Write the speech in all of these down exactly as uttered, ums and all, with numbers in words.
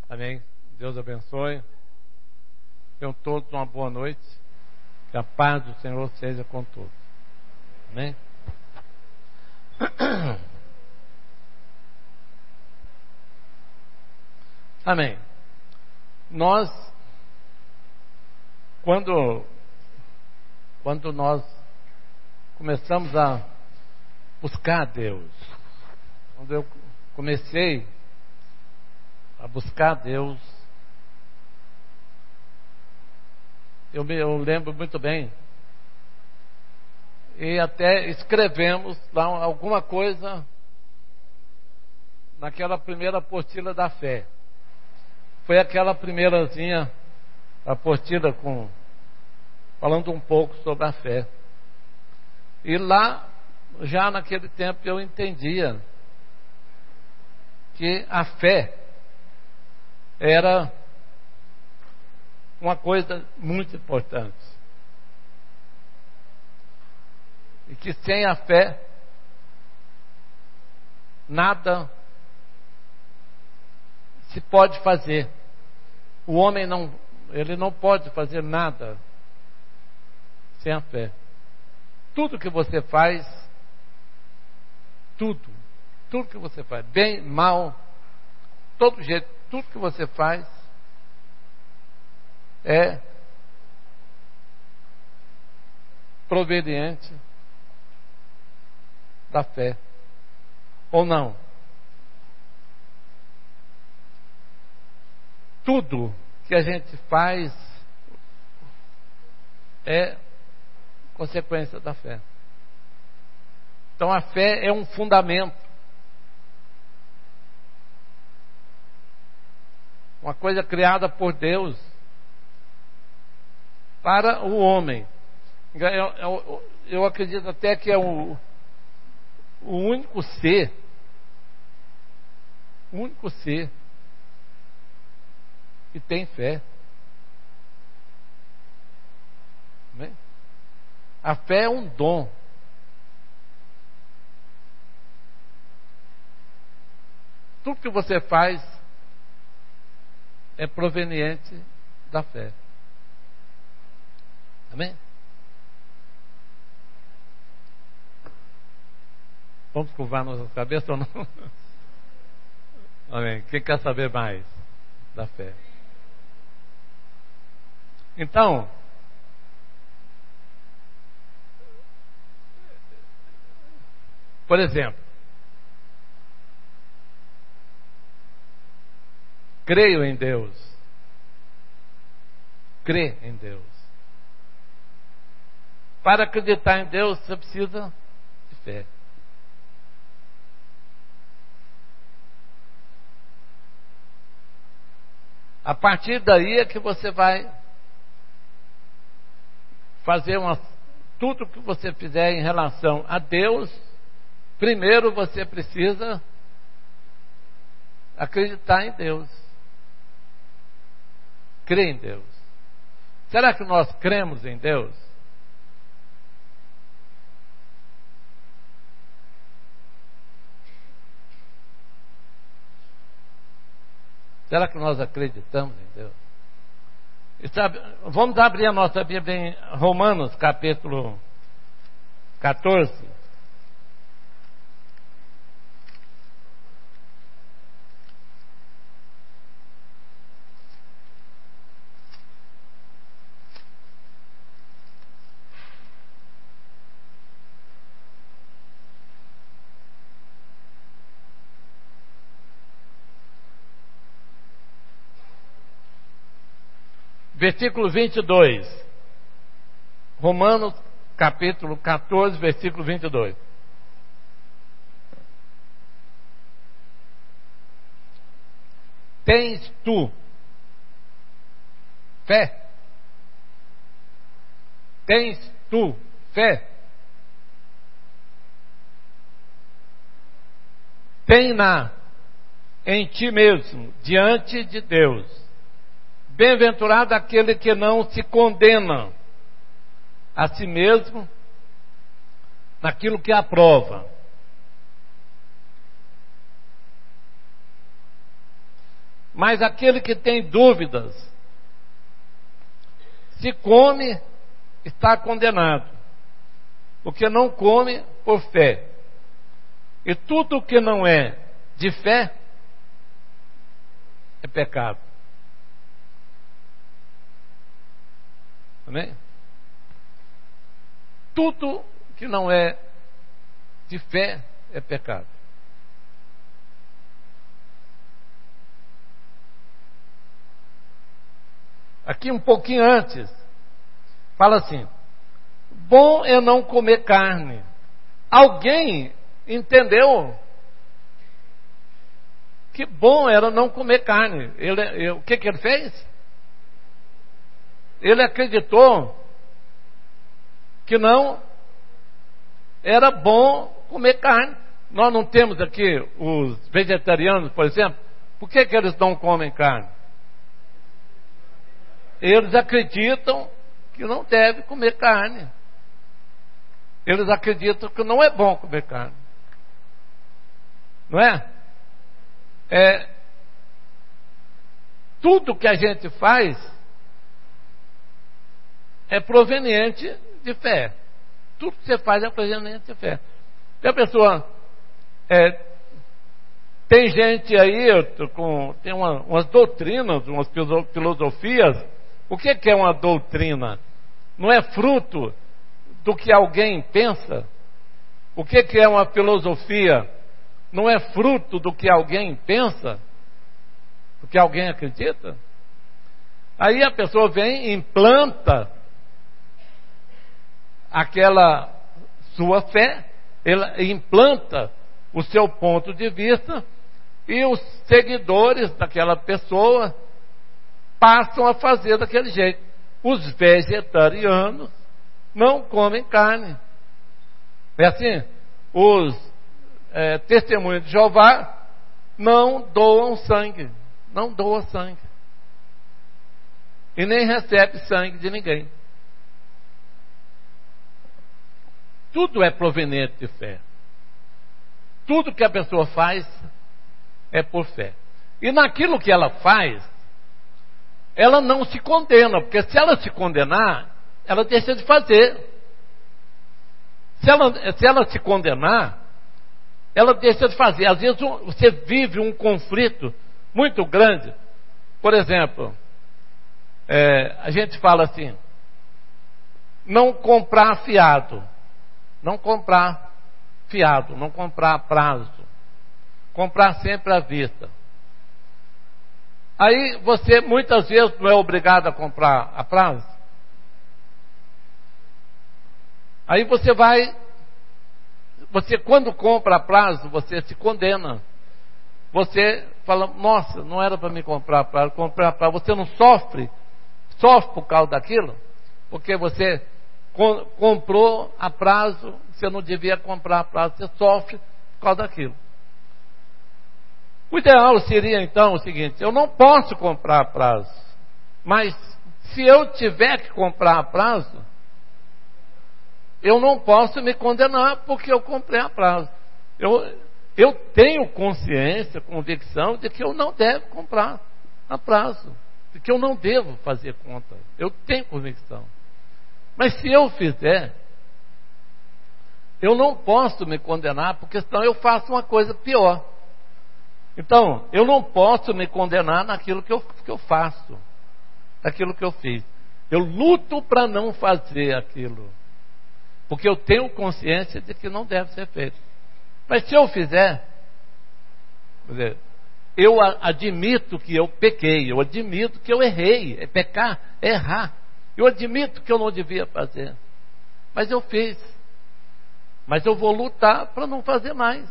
Amém? Deus abençoe. Tenham todos uma boa noite. Que a paz do Senhor seja com todos. Amém? Amém. Nós, quando, quando nós começamos a buscar a Deus, quando eu comecei a buscar a Deus, eu me eu lembro muito bem, e até escrevemos lá alguma coisa naquela primeira apostila da fé. Foi aquela primeirazinha apostila com, falando um pouco sobre a fé. E lá, já naquele tempo, eu entendia que a fé era uma coisa muito importante. E que sem a fé, nada se pode fazer. O homem não, ele não pode fazer nada sem a fé. Tudo que você faz, tudo, tudo que você faz, bem, mal, todo jeito, tudo que você faz é proveniente da fé, ou não? Tudo que a gente faz é consequência da fé. Então a fé é um fundamento, uma coisa criada por Deus para o homem. Eu, eu, eu acredito até que é o, o único ser, o único ser que tem fé. Amém? A fé é um dom. Tudo que você faz é proveniente da fé. Amém? Vamos curvar nossas cabeças ou não? Amém. Quem quer saber mais da fé? Então, por exemplo, creio em Deus. Crê em Deus. Para acreditar em Deus, você precisa de fé. A partir daí é que você vai fazer uma, tudo que você fizer em relação a Deus. Primeiro você precisa acreditar em Deus. Crer em Deus. Será que nós cremos em Deus? Será que nós acreditamos em Deus? Sabe, vamos abrir a nossa Bíblia em Romanos, capítulo catorze. Versículo vinte e dois. Romanos, capítulo catorze, versículo vinte e dois. Tens tu fé? Tens tu fé? Tem-na em ti mesmo, diante de Deus. Bem-aventurado aquele que não se condena a si mesmo naquilo que aprova. Mas aquele que tem dúvidas, se come, está condenado, porque não come por fé. E tudo que não é de fé é pecado. Amém? Tudo que não é de fé é pecado. Aqui um pouquinho antes, fala assim: bom é não comer carne. Alguém entendeu que bom era não comer carne. Ele, ele, o que, que ele fez? Ele acreditou que não era bom comer carne. Nós não temos aqui os vegetarianos, por exemplo. Por que, que eles não comem carne? Eles acreditam que não deve comer carne. Eles acreditam que não é bom comer carne. Não é? É tudo que a gente faz é proveniente de fé. Tudo que você faz é proveniente de fé. E a pessoa é, tem gente aí com tem uma, umas doutrinas, umas filosofias. O que, que é uma doutrina? Não é fruto do que alguém pensa? O que, que é uma filosofia? Não é fruto do que alguém pensa? Do que alguém acredita? Aí a pessoa vem e implanta aquela sua fé, ela implanta o seu ponto de vista, e os seguidores daquela pessoa passam a fazer daquele jeito. Os vegetarianos não comem carne. É assim, os é, testemunhos de Jeová não doam sangue, não doam sangue, e nem recebe sangue de ninguém. Tudo é proveniente de fé. Tudo que a pessoa faz é por fé. E naquilo que ela faz, ela não se condena, porque se ela se condenar, ela deixa de fazer. Se ela, se ela se condenar, ela deixa de fazer. Às vezes você vive um conflito muito grande. Por exemplo, é, a gente fala assim: não comprar fiado, não comprar fiado, não comprar a prazo, comprar sempre à vista. Aí você muitas vezes não é obrigado a comprar a prazo. Aí você vai, você quando compra a prazo, você se condena. Você fala: nossa, não era para me comprar a prazo, comprar a prazo. Você não sofre, sofre por causa daquilo, porque você com, comprou a prazo, você não devia comprar a prazo, você sofre por causa daquilo. O ideal seria então o seguinte: eu não posso comprar a prazo, mas se eu tiver que comprar a prazo, eu não posso me condenar porque eu comprei a prazo. Eu, eu tenho consciência, convicção de que eu não devo comprar a prazo, de que eu não devo fazer conta. Eu tenho convicção. Mas se eu fizer, eu não posso me condenar, porque senão eu faço uma coisa pior. Então, eu não posso me condenar naquilo que eu, que eu faço, naquilo que eu fiz. Eu luto para não fazer aquilo, porque eu tenho consciência de que não deve ser feito. Mas se eu fizer, quer dizer, eu admito que eu pequei, eu admito que eu errei. É pecar, é errar. Eu admito que eu não devia fazer, mas eu fiz. Mas eu vou lutar para não fazer mais.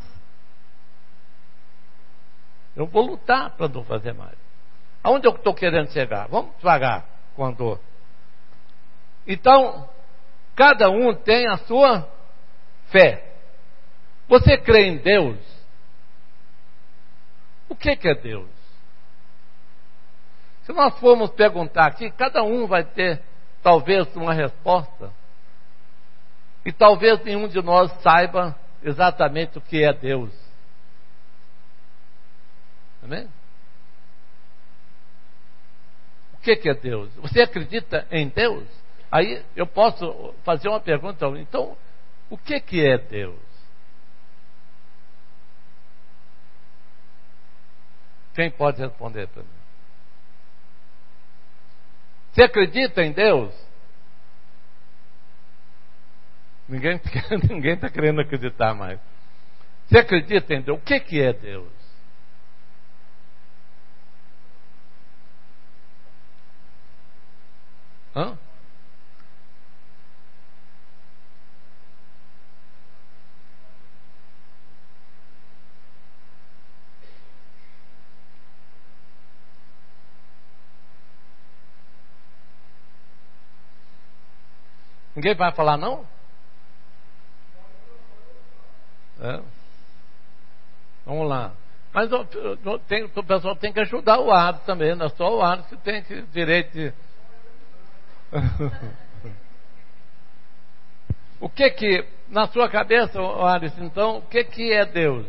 Eu vou lutar para não fazer mais. Aonde eu estou querendo chegar? Vamos devagar com a dor. Então, cada um tem a sua fé. Você crê em Deus? O que, que é Deus? Se nós formos perguntar aqui, cada um vai ter talvez uma resposta. E talvez nenhum de nós saiba exatamente o que é Deus. Amém? O que, que é Deus? Você acredita em Deus? Aí eu posso fazer uma pergunta, então, o que, que é Deus? Quem pode responder para mim? Você acredita em Deus? Ninguém ninguém está querendo acreditar mais. Você acredita em Deus? O que, que é Deus? Hã? Ninguém vai falar não? É. Vamos lá. Mas o, o, tem, o pessoal tem que ajudar o árbitro também, não é só o árbitro que tem que, direito de... O que que, na sua cabeça, Alisson, então, o que que é Deus?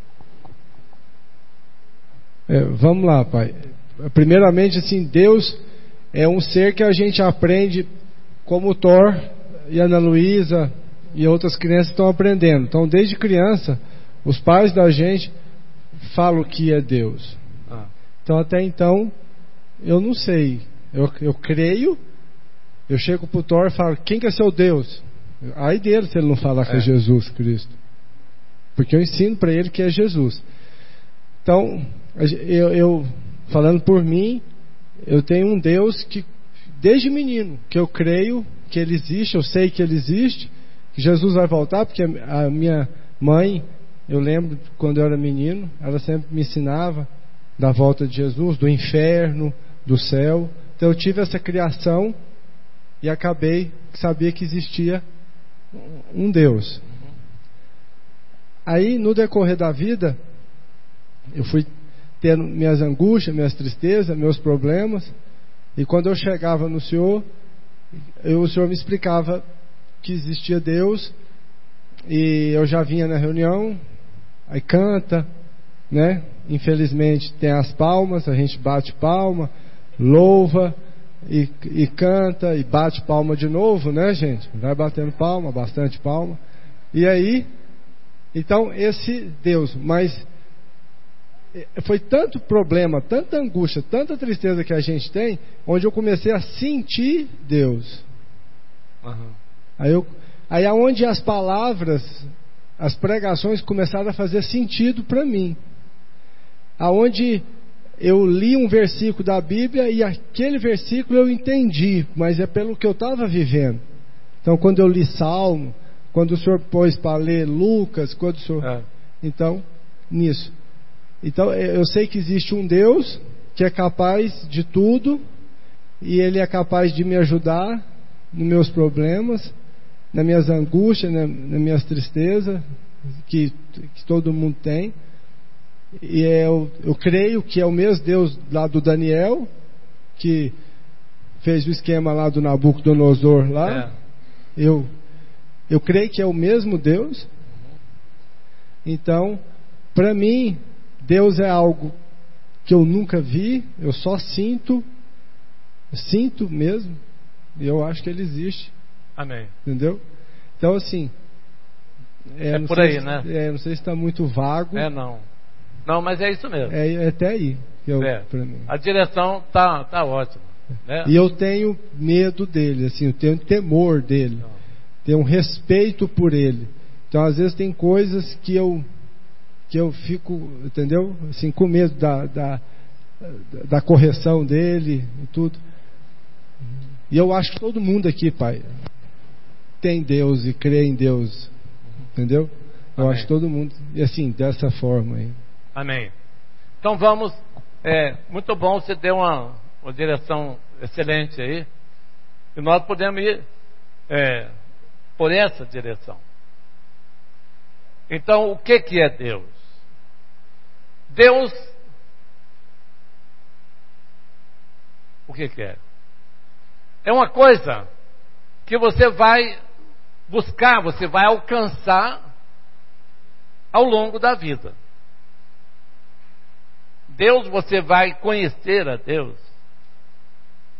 É, vamos lá, pai. Primeiramente, assim, Deus é um ser que a gente aprende, como o Thor e a Ana Luísa e outras crianças estão aprendendo. Então, desde criança, os pais da gente falam que é Deus. Ah. Então, até então, eu não sei. Eu, eu creio, eu chego pro Thor e falo, quem que é seu Deus? Aí dele se ele não falar que é, é Jesus Cristo. Porque eu ensino para ele que é Jesus. Então, eu, eu falando por mim, eu tenho um Deus que, desde menino, que eu creio que ele existe, eu sei que ele existe, que Jesus vai voltar, porque a minha mãe, eu lembro quando eu era menino, ela sempre me ensinava da volta de Jesus, do inferno, do céu. Então eu tive essa criação e acabei que sabia que existia um Deus. Aí no decorrer da vida, eu fui tendo minhas angústias, minhas tristezas, meus problemas, e quando eu chegava no Senhor, eu, o Senhor me explicava que existia Deus, e eu já vinha na reunião, aí canta, né? Infelizmente tem as palmas, a gente bate palma, louva e, e canta e bate palma de novo, né, gente? Vai batendo palma, bastante palma. E aí, então esse Deus, mas foi tanto problema, tanta angústia, tanta tristeza que a gente tem, onde eu comecei a sentir Deus. Uhum. Aí, eu, aí aonde as palavras, as pregações começaram a fazer sentido para mim. Aonde eu li um versículo da Bíblia e aquele versículo eu entendi, mas é pelo que eu estava vivendo. Então quando eu li Salmo, quando o Senhor pôs para ler Lucas, quando o Senhor... É. Então, nisso. Então eu sei que existe um Deus que é capaz de tudo, e Ele é capaz de me ajudar nos meus problemas, nas minhas angústias, nas minhas tristezas, que, que todo mundo tem. E eu, eu creio que é o mesmo Deus lá do Daniel, que fez o esquema lá do Nabucodonosor lá. É. Eu, eu creio que é o mesmo Deus. Então, para mim, Deus é algo que eu nunca vi, eu só sinto, sinto mesmo, e eu acho que Ele existe. Amém. Entendeu? Então, assim, é, é por aí, se, né? É, não sei se está muito vago. É, não. Não, mas é isso mesmo. É, é até aí. Que eu, é. Pra mim. A direção tá, tá ótima. Né? E eu tenho medo dele, assim, eu tenho temor dele. Não. Tenho um respeito por ele. Então, às vezes, tem coisas que eu que eu fico, entendeu? Assim, com medo da, da, da correção dele e tudo. E eu acho que todo mundo aqui, pai, tem Deus e crê em Deus. Entendeu? Eu Amém. Acho que todo mundo, e assim, dessa forma aí. Amém. Então vamos, é, muito bom, você deu uma, uma direção excelente aí, e nós podemos ir é, por essa direção. Então, o que que é Deus? Deus, o que que é? É uma coisa que você vai buscar, você vai alcançar ao longo da vida. Deus, você vai conhecer a Deus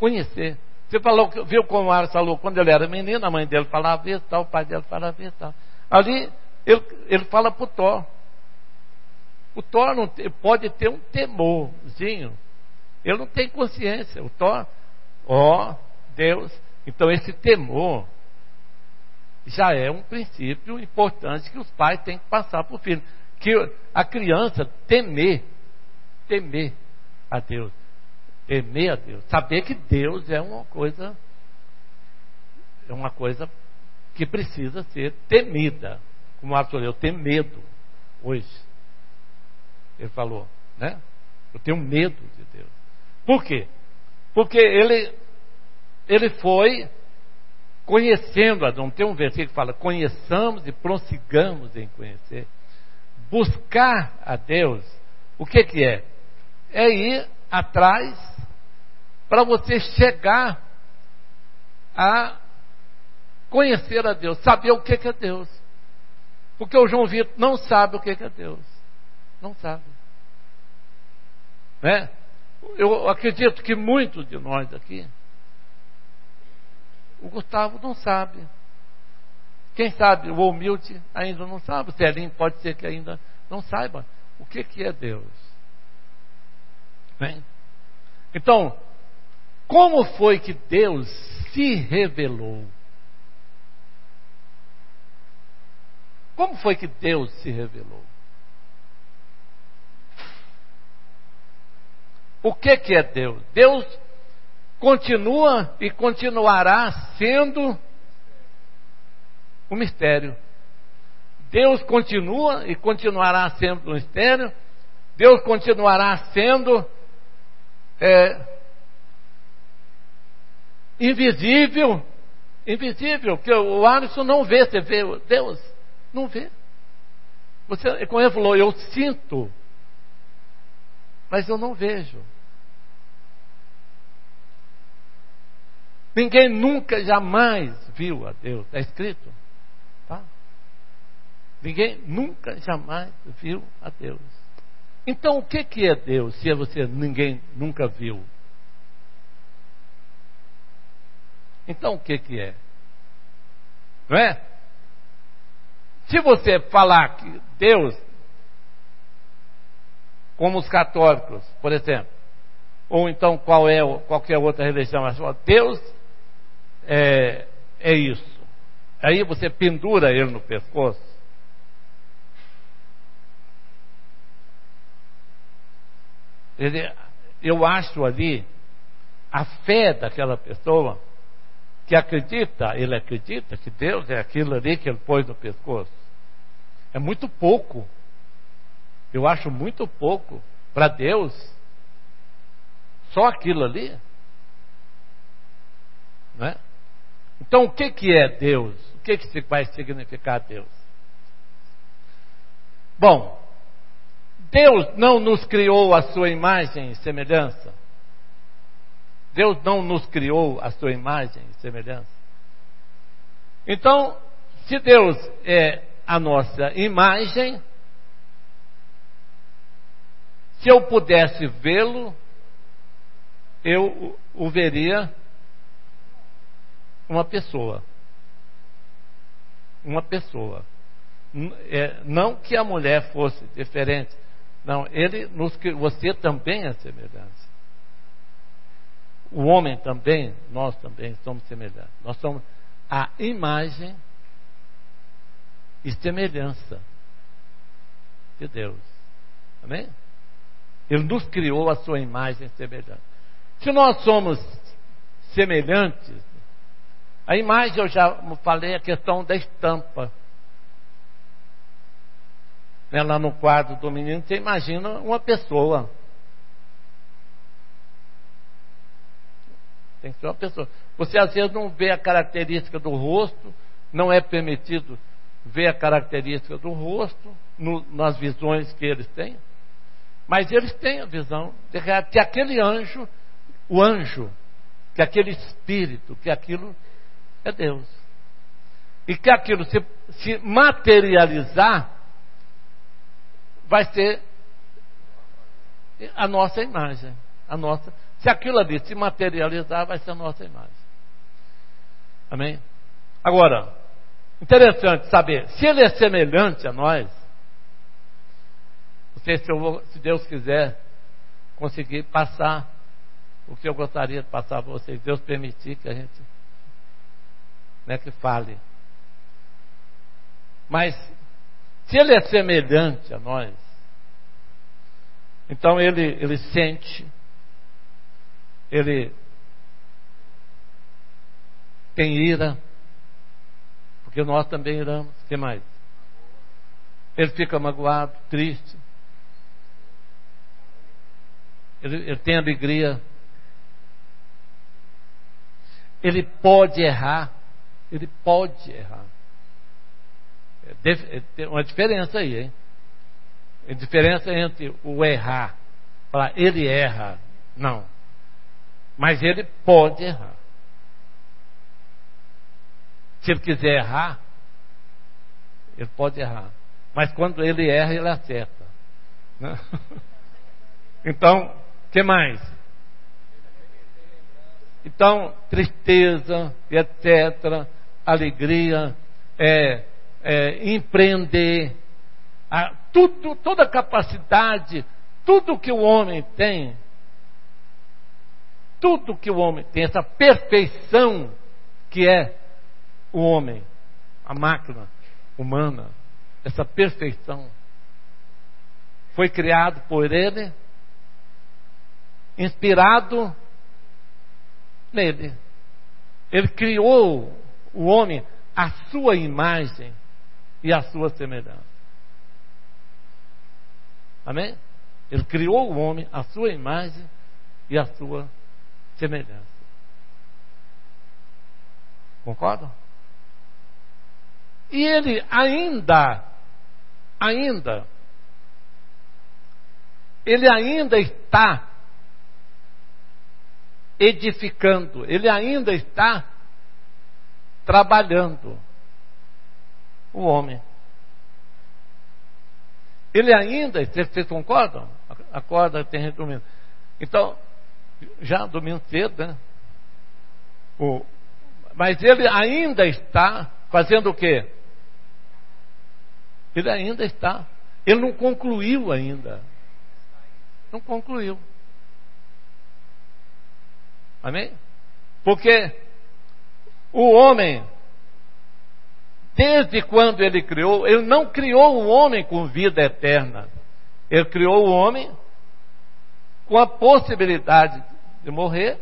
Conhecer. Você falou, viu como o Ars falou, quando ele era menino, a mãe dele falava isso, tal, o pai dele falava isso, tal. Ali, ele, ele fala para o Thor. O Thor não tem, pode ter um temorzinho. Ele não tem consciência. O Thor, ó, oh, Deus. Então esse temor já é um princípio importante que os pais têm que passar para o filho. Que a criança temer, temer a Deus. Temer a Deus. Saber que Deus é uma coisa, é uma coisa que precisa ser temida. Como o Arthur, eu tenho medo hoje. Ele falou, né? Eu tenho medo de Deus. Por quê? Porque ele, ele foi conhecendo Adão. Tem um versículo que fala: conheçamos e prossigamos em conhecer. Buscar a Deus, o que que é? É ir atrás para você chegar a conhecer a Deus, saber o que que é Deus. Porque o João Vitor não sabe o que que é Deus. Não sabe. Né? Eu acredito que muitos de nós aqui, o Gustavo não sabe. Quem sabe, o humilde ainda não sabe. O Celinho pode ser que ainda não saiba o que que é Deus. Bem? Então, como foi que Deus se revelou? Como foi que Deus se revelou? O que que é Deus? Deus continua e continuará sendo um mistério. Deus continua e continuará sendo um mistério. Deus continuará sendo é, invisível. Invisível, porque o Alisson não vê. Você vê Deus? Não vê. Você, como ele falou, eu sinto, mas eu não vejo. Ninguém nunca, jamais viu a Deus. Está escrito? Tá? Ninguém nunca, jamais viu a Deus. Então, o que que é Deus, se você ninguém nunca viu? Então, o que que é? Não é? Se você falar que Deus, como os católicos, por exemplo, ou então qual é, qualquer outra religião, Deus é, é isso. Aí você pendura ele no pescoço. Ele, eu acho ali a fé daquela pessoa que acredita, ele acredita que Deus é aquilo ali que ele pôs no pescoço. É muito pouco. Eu acho muito pouco para Deus. Só aquilo ali. Não é? Então o que que é Deus? O que que vai significar Deus? Bom, Deus não nos criou a sua imagem e semelhança. Deus não nos criou a sua imagem e semelhança. Então, se Deus é a nossa imagem, se eu pudesse vê-lo, eu o veria uma pessoa. Uma pessoa. Não que a mulher fosse diferente. Não, ele nos, você também é semelhante. O homem também, nós também somos semelhantes. Nós somos a imagem e semelhança de Deus. Amém? Ele nos criou a sua imagem e semelhança. Se nós somos semelhantes, a imagem, eu já falei, a questão da estampa. Né, lá no quadro do menino, você imagina uma pessoa. Tem que ser uma pessoa. Você às vezes não vê a característica do rosto, não é permitido ver a característica do rosto no, nas visões que eles têm, mas eles têm a visão de que aquele anjo, o anjo, que aquele espírito, que aquilo é Deus. E que aquilo se, se materializar, vai ser a nossa imagem, a nossa Se aquilo ali se materializar, vai ser a nossa imagem. Amém? Agora, interessante saber, se ele é semelhante a nós, não sei se, eu vou, se Deus quiser conseguir passar o que eu gostaria de passar para vocês, Deus permitir que a gente, né, que fale. Mas, se ele é semelhante a nós, então ele, ele sente, ele tem ira, porque nós também iramos. O que mais? Ele fica magoado, triste. Ele, ele tem alegria. Ele pode errar. Ele pode errar. Tem uma diferença aí, hein? A diferença entre o errar, falar ele erra, não. Mas ele pode errar. Se ele quiser errar, ele pode errar. Mas quando ele erra, ele acerta. Né? Então, o que mais? Então, tristeza, etcétera, alegria, é, é, empreender, a, tudo, toda a capacidade, tudo que o homem tem, tudo que o homem tem, essa perfeição que é o homem, a máquina humana, essa perfeição, foi criado por ele, inspirado nele. Ele criou o homem à sua imagem e à sua semelhança. Amém? Ele criou o homem à sua imagem e à sua semelhança. Concordam? E ele ainda, ainda, ele ainda está edificando, ele ainda está trabalhando o homem. Ele ainda, vocês concordam? Acorda, tem resumindo. Então, já domingo cedo, né? O, mas ele ainda está fazendo o quê? Ele ainda está. Ele não concluiu ainda. Não concluiu. Amém? Porque o homem, desde quando ele criou, ele não criou o homem com vida eterna. Ele criou o homem com a possibilidade de morrer.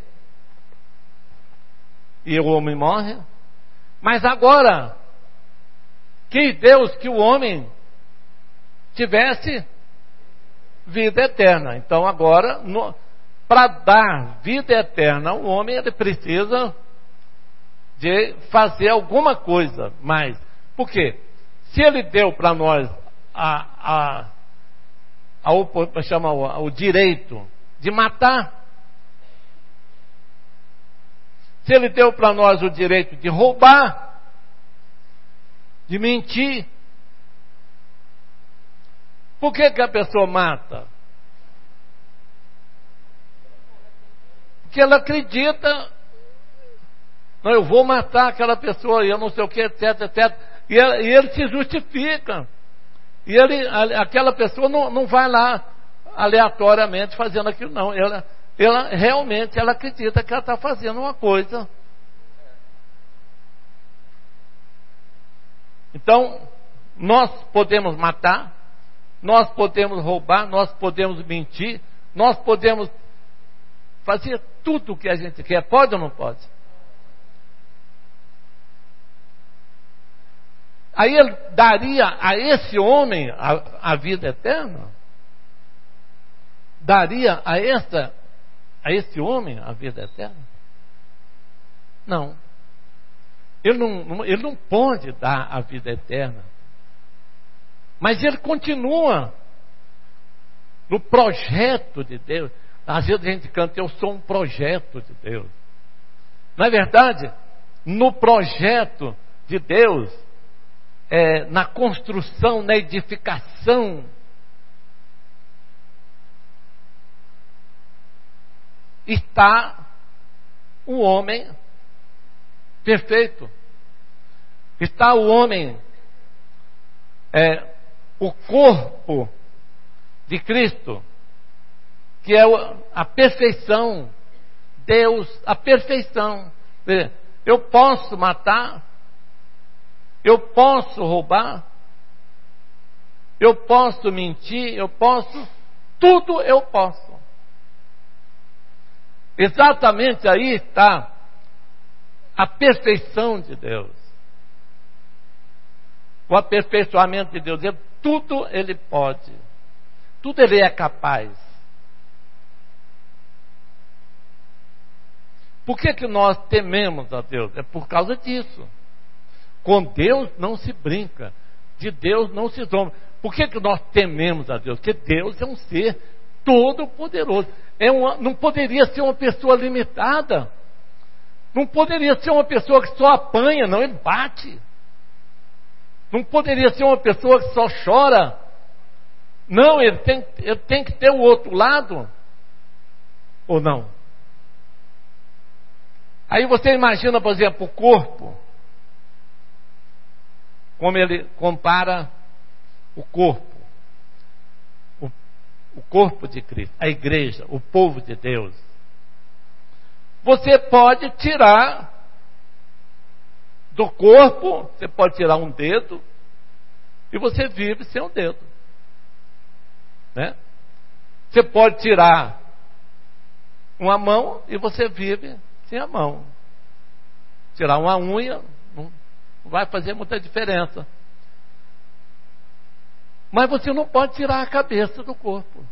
E o homem morre. Mas agora, quis Deus que o homem tivesse vida eterna. Então agora, para dar vida eterna ao homem, ele precisa de fazer alguma coisa mais. Por quê? Se ele deu para nós a, a, a, a, chama, o, o direito de matar, se ele deu para nós o direito de roubar, de mentir, por que que a pessoa mata? Porque ela acredita, não, eu vou matar aquela pessoa, e eu não sei o que, etc, etc. E, ela, e ele se justifica. E ele, aquela pessoa não, não vai lá aleatoriamente fazendo aquilo, não. Ela, ela realmente ela acredita que ela está fazendo uma coisa. Então, nós podemos matar, nós podemos roubar, nós podemos mentir, nós podemos fazer tudo o que a gente quer. Pode ou não pode? Aí ele daria a esse homem a, a vida eterna? Daria a, essa, a esse homem a vida eterna? Não. Ele não, ele não pode dar a vida eterna. Mas ele continua no projeto de Deus. Às vezes a gente canta, eu sou um projeto de Deus. Não é verdade? No projeto de Deus, é, na construção, na edificação, está o homem perfeito. Está o homem, é, o corpo de Cristo, que é a perfeição. Deus, a perfeição. Eu posso matar, eu posso roubar, eu posso mentir, eu posso, tudo eu posso. Exatamente aí está a perfeição de Deus. O aperfeiçoamento de Deus. Ele, tudo Ele pode. Tudo Ele é capaz. Por que que nós tememos a Deus? É por causa disso. Com Deus não se brinca. De Deus não se zomba. Por que que nós tememos a Deus? Porque Deus é um ser todo-poderoso. É uma, não poderia ser uma pessoa limitada. Não poderia ser uma pessoa que só apanha, não, ele bate. Não poderia ser uma pessoa que só chora. Não, ele tem, ele tem que ter o outro lado. Ou não? Aí você imagina, por exemplo, o corpo. Como ele compara o corpo. O, o corpo de Cristo, a igreja, o povo de Deus. Você pode tirar do corpo, você pode tirar um dedo, e você vive sem um dedo. Né? Você pode tirar uma mão e você vive sem a mão. Tirar uma unha não vai fazer muita diferença. Mas você não pode tirar a cabeça do corpo.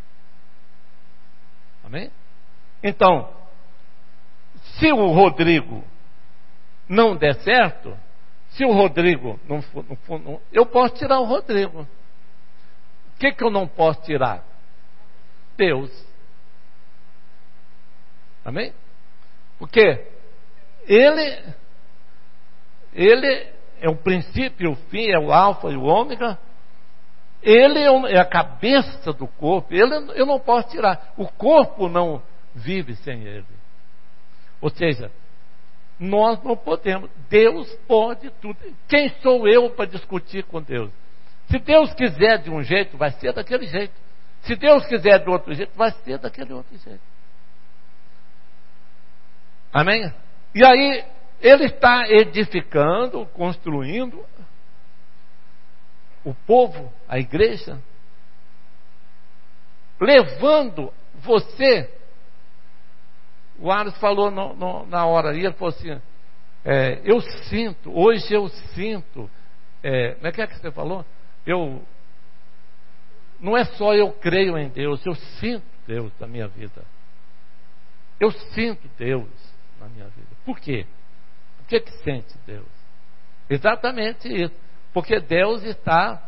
Amém? Então, se o Rodrigo não der certo, se o Rodrigo não for, não for não, eu posso tirar o Rodrigo. O que que eu não posso tirar? Deus. Amém? Porque Ele, Ele é o princípio, o fim, é o alfa e o ômega. Ele é a cabeça do corpo. Ele eu não posso tirar. O corpo não vive sem Ele. Ou seja, nós não podemos. Deus pode tudo. Quem sou eu para discutir com Deus? Se Deus quiser de um jeito, vai ser daquele jeito. Se Deus quiser de outro jeito, vai ser daquele outro jeito. Amém? E aí, Ele está edificando, construindo o povo, a igreja, levando você. O Aros falou no, no, na hora aí, ele falou assim, é, eu sinto, hoje eu sinto, é, como é que é que você falou? Eu, não é só eu creio em Deus, eu sinto Deus na minha vida. Eu sinto Deus na minha vida. Por quê? Por que que sente Deus? Exatamente isso. Porque Deus está,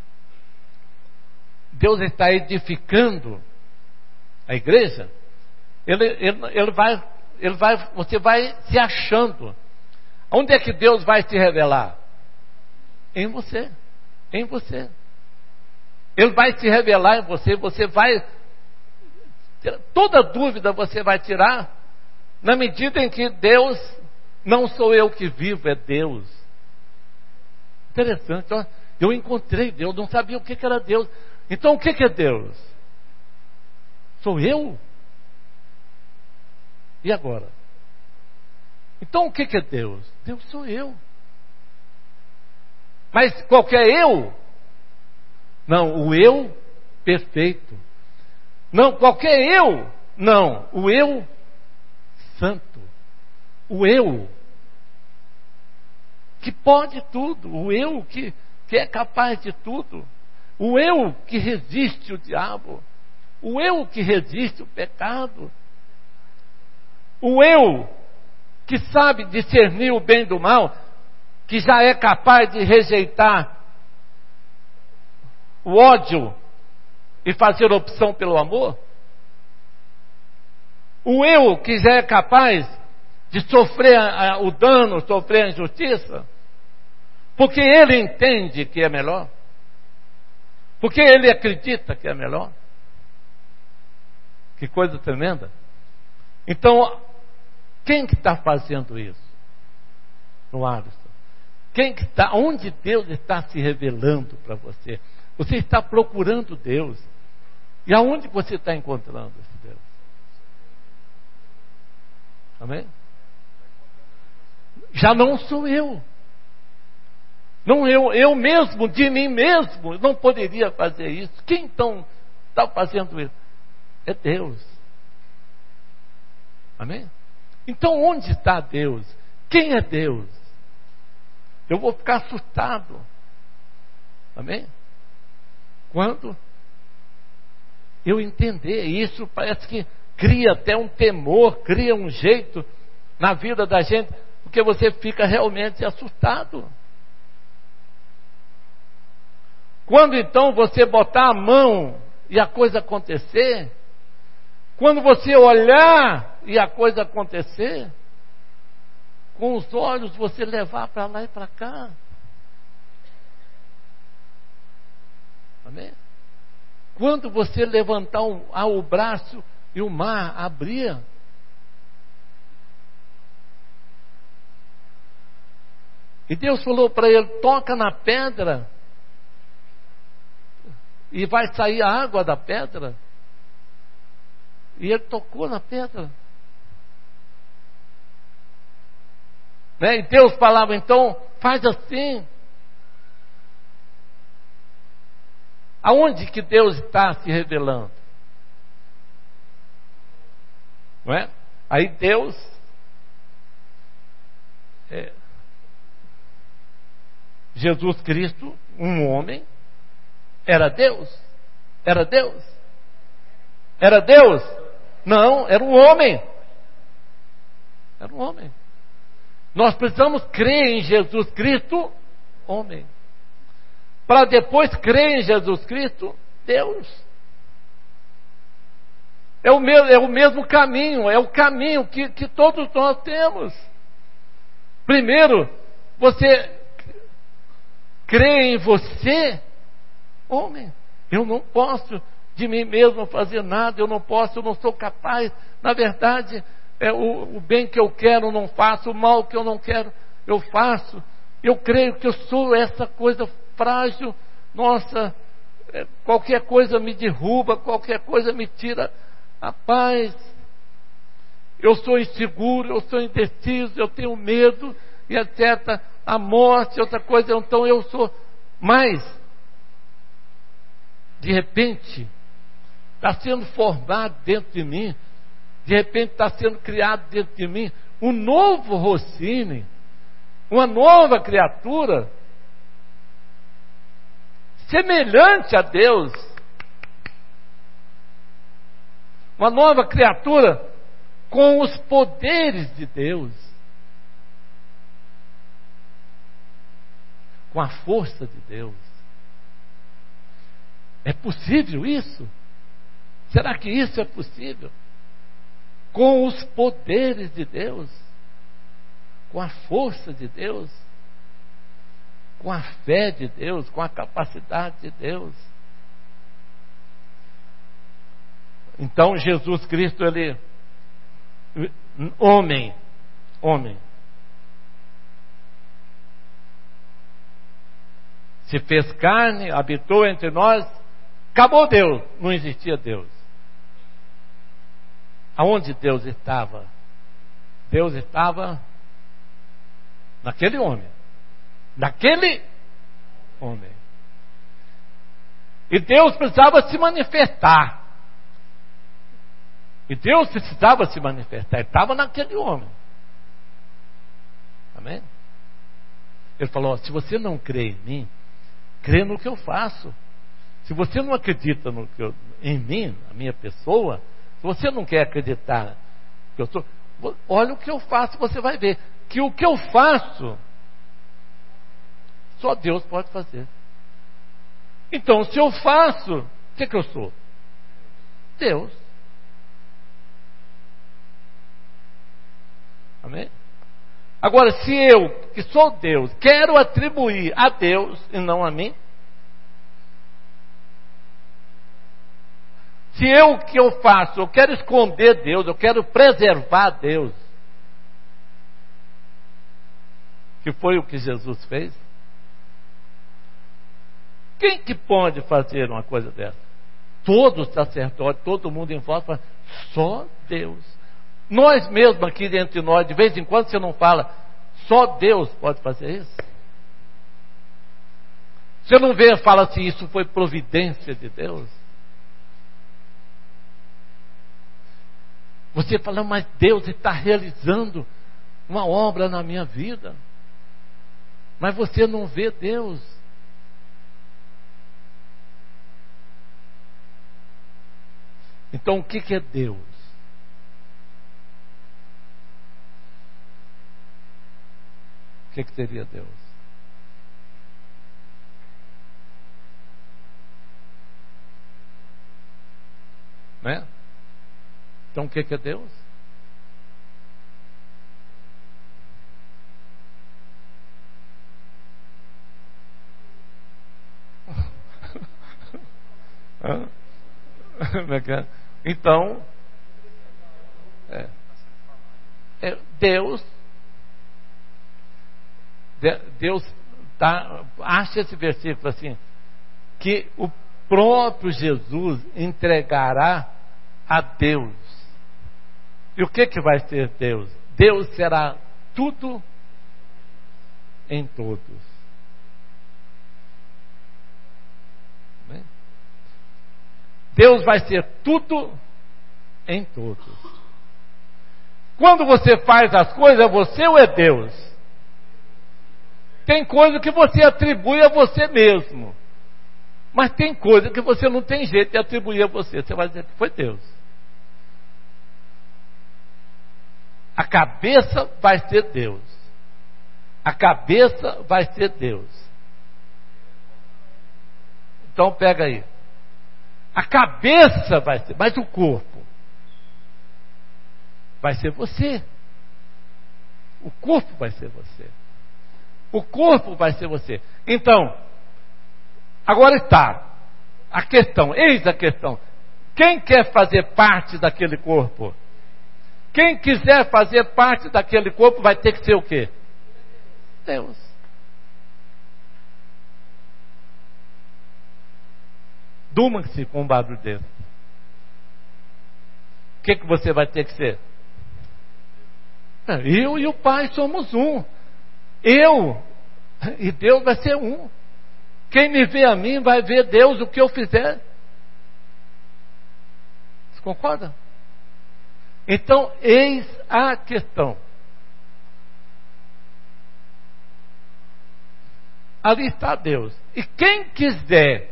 Deus está edificando a igreja. Ele, ele, ele vai, ele vai, você vai se achando. Onde é que Deus vai se revelar? Em você, em você. Ele vai se revelar em você. Você vai, toda dúvida você vai tirar, na medida em que Deus, não sou eu que vivo, é Deus. Interessante, ó. Eu encontrei Deus, não sabia o que que era Deus. Então o que que é Deus? Sou eu? E agora? Então o que que é Deus? Deus sou eu. Mas qualquer eu? Não, o eu perfeito. Não, qualquer eu? Não, o eu santo. O eu que pode tudo. O eu que, que é capaz de tudo. O eu que resiste o diabo. O eu que resiste o pecado. O eu que sabe discernir o bem do mal, que já é capaz de rejeitar o ódio e fazer opção pelo amor. O eu que já é capaz de sofrer a, a, o dano, sofrer a injustiça, porque ele entende que é melhor, porque ele acredita que é melhor. Que coisa tremenda. Então, quem que está fazendo isso? No Alisson. Quem que está, onde Deus está se revelando para você? Você está procurando Deus. E aonde você está encontrando esse Deus? Amém? Já não sou eu. Não eu, eu mesmo, de mim mesmo, não poderia fazer isso. Quem então está fazendo isso? É Deus. Amém? Então onde está Deus? Quem é Deus? Eu vou ficar assustado. Amém? Quando eu entender isso, parece que cria até um temor, cria um jeito na vida da gente, porque você fica realmente assustado. Quando então você botar a mão e a coisa acontecer, quando você olhar e a coisa acontecer, com os olhos você levar para lá e para cá. Amém? Quando você levantar o, ah, o braço e o mar abrir, e Deus falou para ele: toca na pedra e vai sair a água da pedra. E ele tocou na pedra, né? E Deus falava: então faz assim. Aonde que Deus está se revelando? Não é? Aí Deus é, Jesus Cristo, um homem, era Deus? Era Deus? Era Deus? Não, era um homem. Era um homem. Nós precisamos crer em Jesus Cristo, homem, para depois crer em Jesus Cristo, Deus. É o mesmo, é o mesmo caminho, é o caminho que, que todos nós temos. Primeiro, você crê em você, homem. Eu não posso de mim mesmo fazer nada, eu não posso, eu não sou capaz. Na verdade, é o, o bem que eu quero eu não faço, o mal que eu não quero eu faço. Eu creio que eu sou essa coisa frágil. Nossa, é, qualquer coisa me derruba, qualquer coisa me tira a paz. Eu sou inseguro, eu sou indeciso, eu tenho medo, e etcétera. A morte, outra coisa. Então eu sou mais. De repente, está sendo formado dentro de mim, de repente está sendo criado dentro de mim um novo Rossini, uma nova criatura, semelhante a Deus, uma nova criatura com os poderes de Deus, com a força de Deus. É possível isso? Será que isso é possível? Com os poderes de Deus, com a força de Deus, com a fé de Deus, com a capacidade de Deus. Então Jesus Cristo, ele, homem, homem, se fez carne, habitou entre nós. Acabou Deus, não existia Deus. Aonde Deus estava? Deus estava naquele homem. Naquele homem. E Deus precisava se manifestar. E Deus precisava se manifestar. Ele estava naquele homem. Amém? Ele falou: se você não crê em mim, crê no que eu faço. Se você não acredita no que eu, em mim, na minha pessoa, se você não quer acreditar que eu sou, olha o que eu faço, você vai ver que o que eu faço só Deus pode fazer. Então, se eu faço, o que, que eu sou? Deus. Amém? Agora, se eu, que sou Deus, quero atribuir a Deus e não a mim, Se eu o que eu faço, eu quero esconder Deus, eu quero preservar Deus, que foi o que Jesus fez, quem que pode fazer uma coisa dessa? Todo sacerdote, todo mundo em volta, só Deus. Nós mesmos aqui entre nós, de vez em quando você não fala, só Deus pode fazer isso. Você não vê e fala assim, isso foi providência de Deus. Você fala, mas Deus está realizando uma obra na minha vida. Mas você não vê Deus. Então o que, que é Deus? O que, que seria Deus? Né? Então o que, que é Deus? Então, é, é, Deus, Deus tá, acha esse versículo assim, que o próprio Jesus entregará a Deus. E o que que vai ser Deus? Deus será tudo em todos. Né? Deus vai ser tudo em todos. Quando você faz as coisas, é você ou é Deus? Tem coisa que você atribui a você mesmo. Mas tem coisa que você não tem jeito de atribuir a você. Você vai dizer que foi Deus. A cabeça vai ser Deus. A cabeça vai ser Deus. Então pega aí. A cabeça vai ser, mas o corpo vai ser você. O corpo vai ser você. O corpo vai ser você. Então, agora está a questão, eis a questão. Quem quer fazer parte daquele corpo? Quem quiser fazer parte daquele corpo vai ter que ser o quê? Deus. Durma-se com um barulho desse. O que, que você vai ter que ser? Eu e o Pai somos um. Eu e Deus vai ser um. Quem me vê a mim vai ver Deus o que eu fizer. Você concorda? Então, eis a questão. Ali está Deus. E quem quiser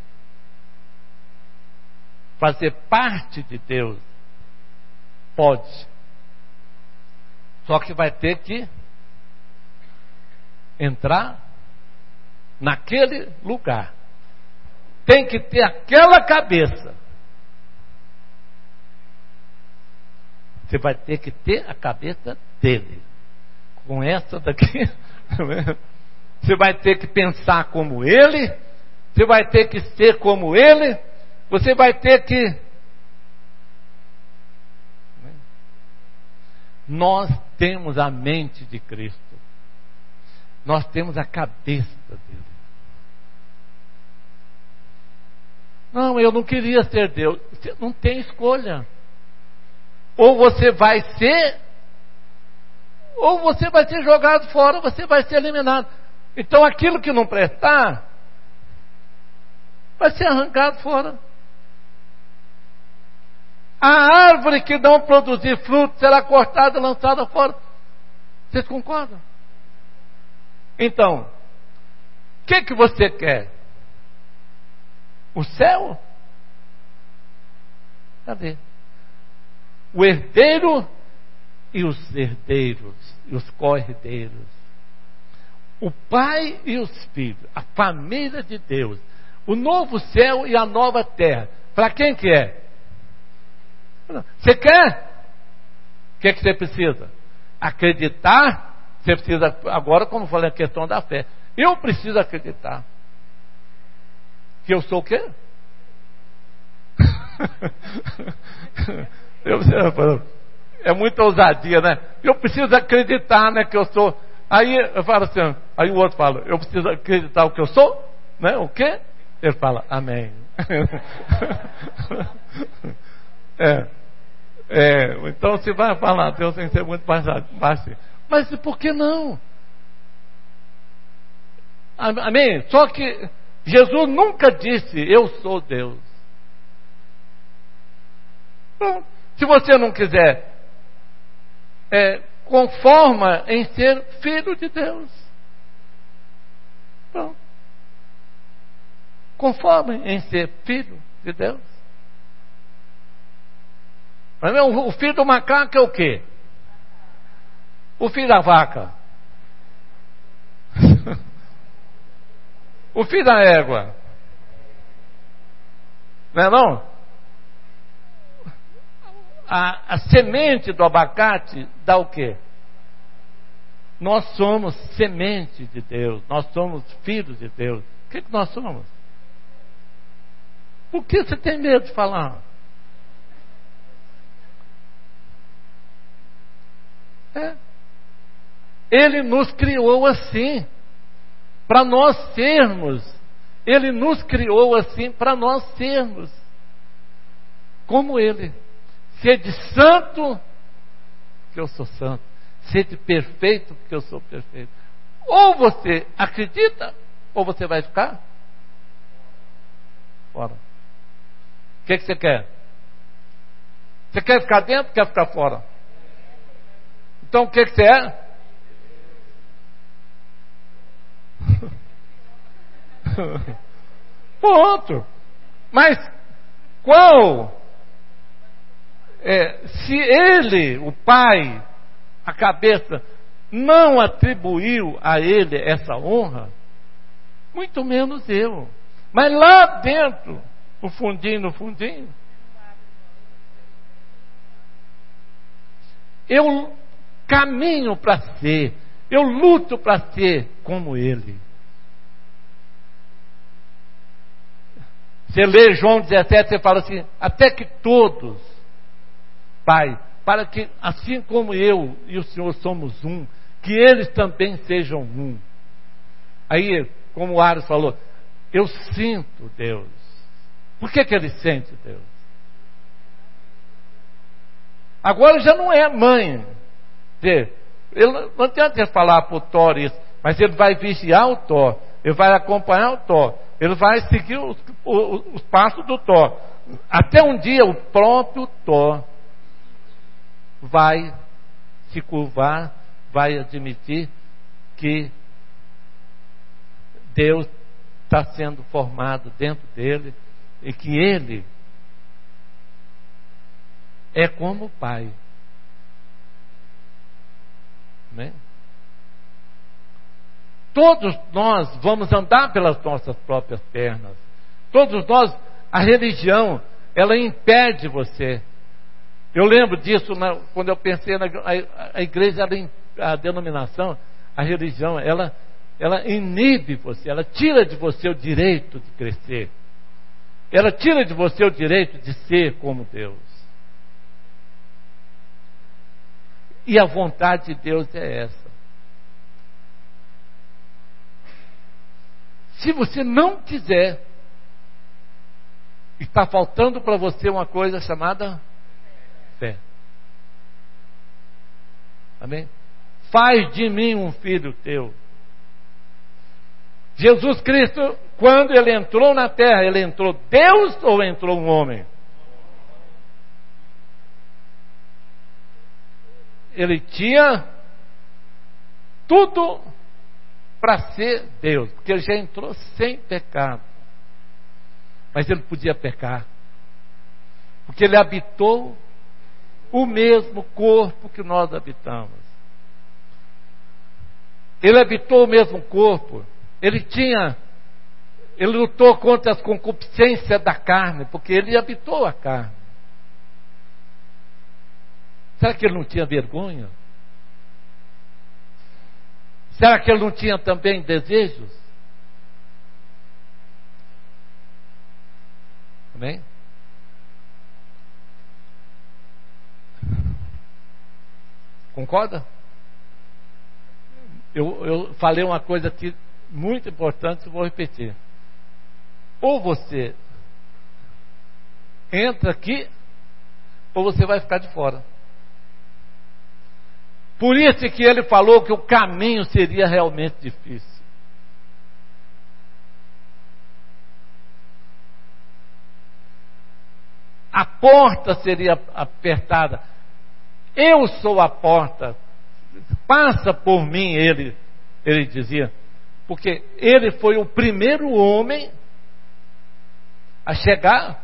fazer parte de Deus, pode. Só que vai ter que entrar naquele lugar. Tem que ter aquela cabeça. Você vai ter que ter a cabeça dele. Com essa daqui. Você vai ter que pensar como ele. Você vai ter que ser como ele. Você vai ter que... Nós temos a mente de Cristo. Nós temos a cabeça dele. Não, eu não queria ser Deus. Você não tem escolha. Ou você vai ser, ou você vai ser jogado fora, você vai ser eliminado. Então aquilo que não prestar, vai ser arrancado fora. A árvore que não produzir fruto será cortada e lançada fora. Vocês concordam? Então, o que, que você quer? O céu? Cadê? O herdeiro e os herdeiros, e os co-herdeiros. O pai e os filhos, a família de Deus. O novo céu e a nova terra. Para quem que é? Você quer? O que, que você precisa? Acreditar. Você precisa, agora como eu falei, a questão da fé. Eu preciso acreditar. Que eu sou o quê? Eu, é muita ousadia, né? Eu preciso acreditar, né, que eu sou. Aí eu falo assim, aí o outro fala, eu preciso acreditar o que eu sou, né? O quê? Ele fala, amém. é, é, então você vai falar, Deus tem que ser muito mais baixo. Mas por que não? Amém? Só que Jesus nunca disse, eu sou Deus. Então, se você não quiser, é, conforma em ser filho de Deus. Pronto. Conforme em ser filho de Deus. Mas não, o filho do macaco é o quê? O filho da vaca. O filho da égua. Não é não? A, a semente do abacate dá o quê? Nós somos semente de Deus. Nós somos filhos de Deus. O que, que nós somos? Por que você tem medo de falar? É. Ele nos criou assim, para nós sermos. Ele nos criou assim, para nós sermos como Ele. Sede santo, que eu sou santo. Sede perfeito, porque eu sou perfeito. Ou você acredita, ou você vai ficar fora. O que, que você quer? Você quer ficar dentro ou quer ficar fora? Então o que, que você é? Ponto. Mas qual? É, se ele, o pai, a cabeça, não atribuiu a ele essa honra, muito menos eu. Mas lá dentro, no fundinho, no fundinho, eu caminho para ser, eu luto para ser como ele. Você lê João dezessete, você fala assim, até que todos, Pai, para que assim como eu e o Senhor somos um, que eles também sejam um. Aí, como o Aros falou, eu sinto Deus. Por que que ele sente Deus? Agora já não é mãe. Ele, não adianta ele falar para o Thor isso, mas ele vai vigiar o Thor, ele vai acompanhar o Thor, ele vai seguir os, os, os passos do Thor. Até um dia o próprio Thor vai se curvar, vai admitir que Deus está sendo formado dentro dele e que ele é como o Pai. Amém? Todos nós vamos andar pelas nossas próprias pernas. Todos nós, a religião, ela impede você. Eu lembro disso na, quando eu pensei na a, a igreja, ela, a denominação, a religião, ela, ela inibe você, ela tira de você o direito de crescer. Ela tira de você o direito de ser como Deus. E a vontade de Deus é essa. Se você não quiser, está faltando para você uma coisa chamada fé. Amém? Faz de mim um filho teu. Jesus Cristo, quando ele entrou na terra, ele entrou Deus ou entrou um homem? Ele tinha tudo para ser Deus, porque ele já entrou sem pecado. Mas ele podia pecar, porque ele habitou o mesmo corpo que nós habitamos. Ele habitou o mesmo corpo. Ele tinha, ele lutou contra as concupiscências da carne, porque ele habitou a carne. Será que ele não tinha vergonha? Será que ele não tinha também desejos? Amém? Concorda? Eu, eu falei uma coisa aqui muito importante, vou repetir. Ou você entra aqui, ou você vai ficar de fora. Por isso que ele falou que o caminho seria realmente difícil. A porta seria apertada. Eu sou a porta. Passa por mim, ele, ele dizia. Porque ele foi o primeiro homem a chegar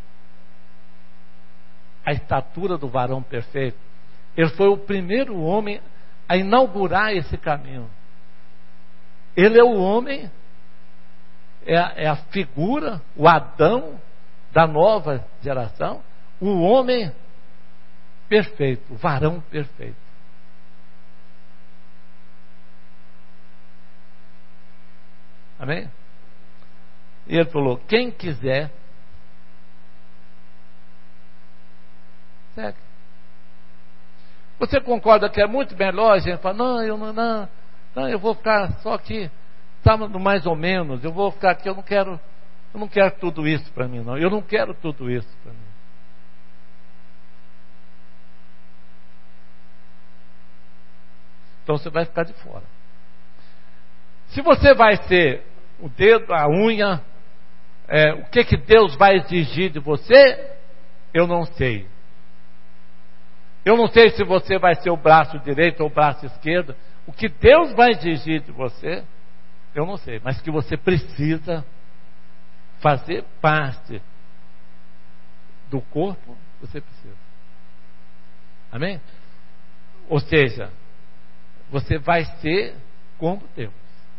à estatura do varão perfeito. Ele foi o primeiro homem a inaugurar esse caminho. Ele é o homem, é a, é a figura, o Adão da nova geração, o homem perfeito, o varão perfeito. Amém? E ele falou: quem quiser, segue. Você concorda que é muito melhor a gente falar: não, eu não, não, não, eu vou ficar só aqui, sabe, no mais ou menos, eu vou ficar aqui, eu não quero, eu não quero tudo isso para mim, não. Eu não quero tudo isso para mim. Então você vai ficar de fora. Se você vai ser o dedo, a unha, é, o que que Deus vai exigir de você, eu não sei. Eu não sei se você vai ser o braço direito ou o braço esquerdo. O que Deus vai exigir de você, eu não sei. Mas que você precisa fazer parte do corpo, você precisa. Amém? Ou seja, você vai ser como Deus.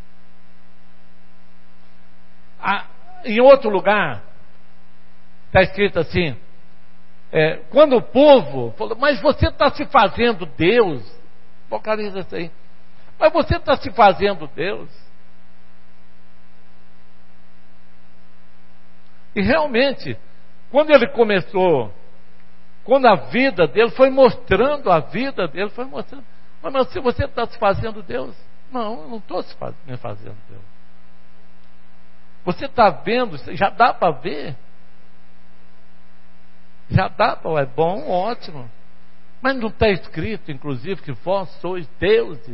Ah, em outro lugar, está escrito assim, é, quando o povo falou: mas você está se fazendo Deus, vocaliza isso aí, mas você está se fazendo Deus. E realmente, quando ele começou, quando a vida dele foi mostrando, a vida dele foi mostrando, mas, mas se você está se fazendo Deus, não, eu não estou me fazendo Deus. Você está vendo, já dá para ver. Já dá para, é bom, ótimo. Mas não está escrito, inclusive, que vós sois deuses.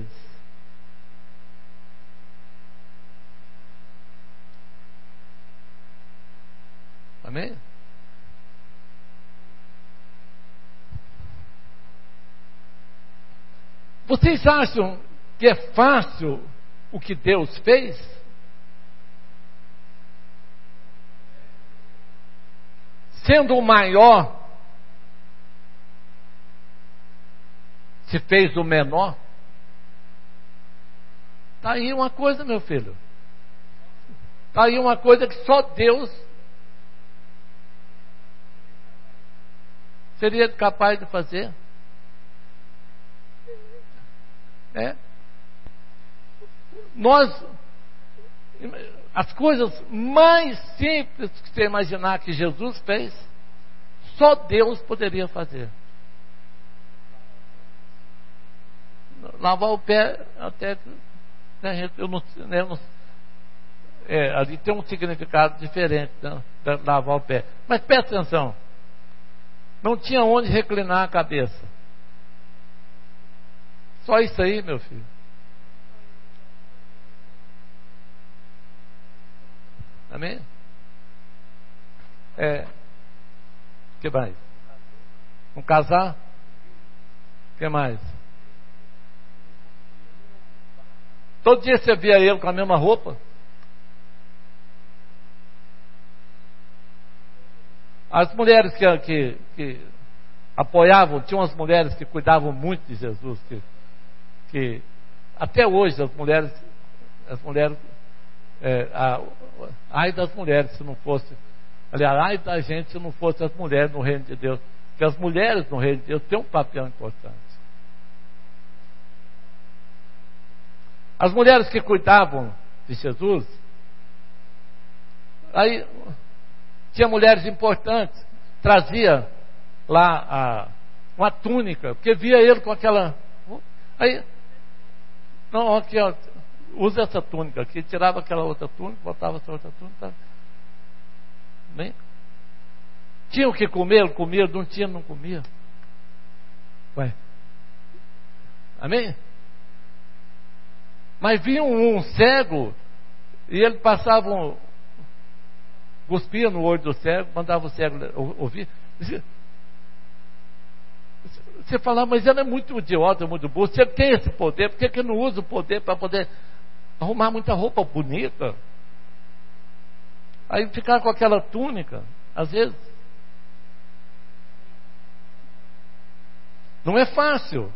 Amém? Vocês acham que é fácil o que Deus fez? Sendo o maior, se fez o menor. Está aí uma coisa, meu filho. Está aí uma coisa que só Deus seria capaz de fazer. É. Nós, as coisas mais simples que você imaginar que Jesus fez, só Deus poderia fazer. Lavar o pé, até, né, eu não, né, eu não, é, ali tem um significado diferente, né, de lavar o pé. Mas presta atenção, não tinha onde reclinar a cabeça. Só isso aí, meu filho. Amém? É. O que mais? Um casar? O que mais? Todo dia você via ele com a mesma roupa? As mulheres que, que, que apoiavam, tinham as mulheres que cuidavam muito de Jesus, que, que até hoje as mulheres, as mulheres, é, a, ai das mulheres se não fosse, aliás, ai da gente se não fosse as mulheres no reino de Deus, porque as mulheres no reino de Deus têm um papel importante. As mulheres que cuidavam de Jesus, aí tinha mulheres importantes, trazia lá a, uma túnica, porque via ele com aquela, Aí, não, aqui, ó, usa essa túnica aqui, tirava aquela outra túnica, botava essa outra túnica. Tá? Bem? Tinha o que comer, comia, não tinha, não comia. Ué. Amém? Mas vinha um, um cego, e ele passava um, cuspia no olho do cego, mandava o cego ouvir. Você fala, mas ele é muito idiota, muito burro. Você tem esse poder, por que que não usa o poder para poder arrumar muita roupa bonita? Aí ficar com aquela túnica, às vezes. Não é fácil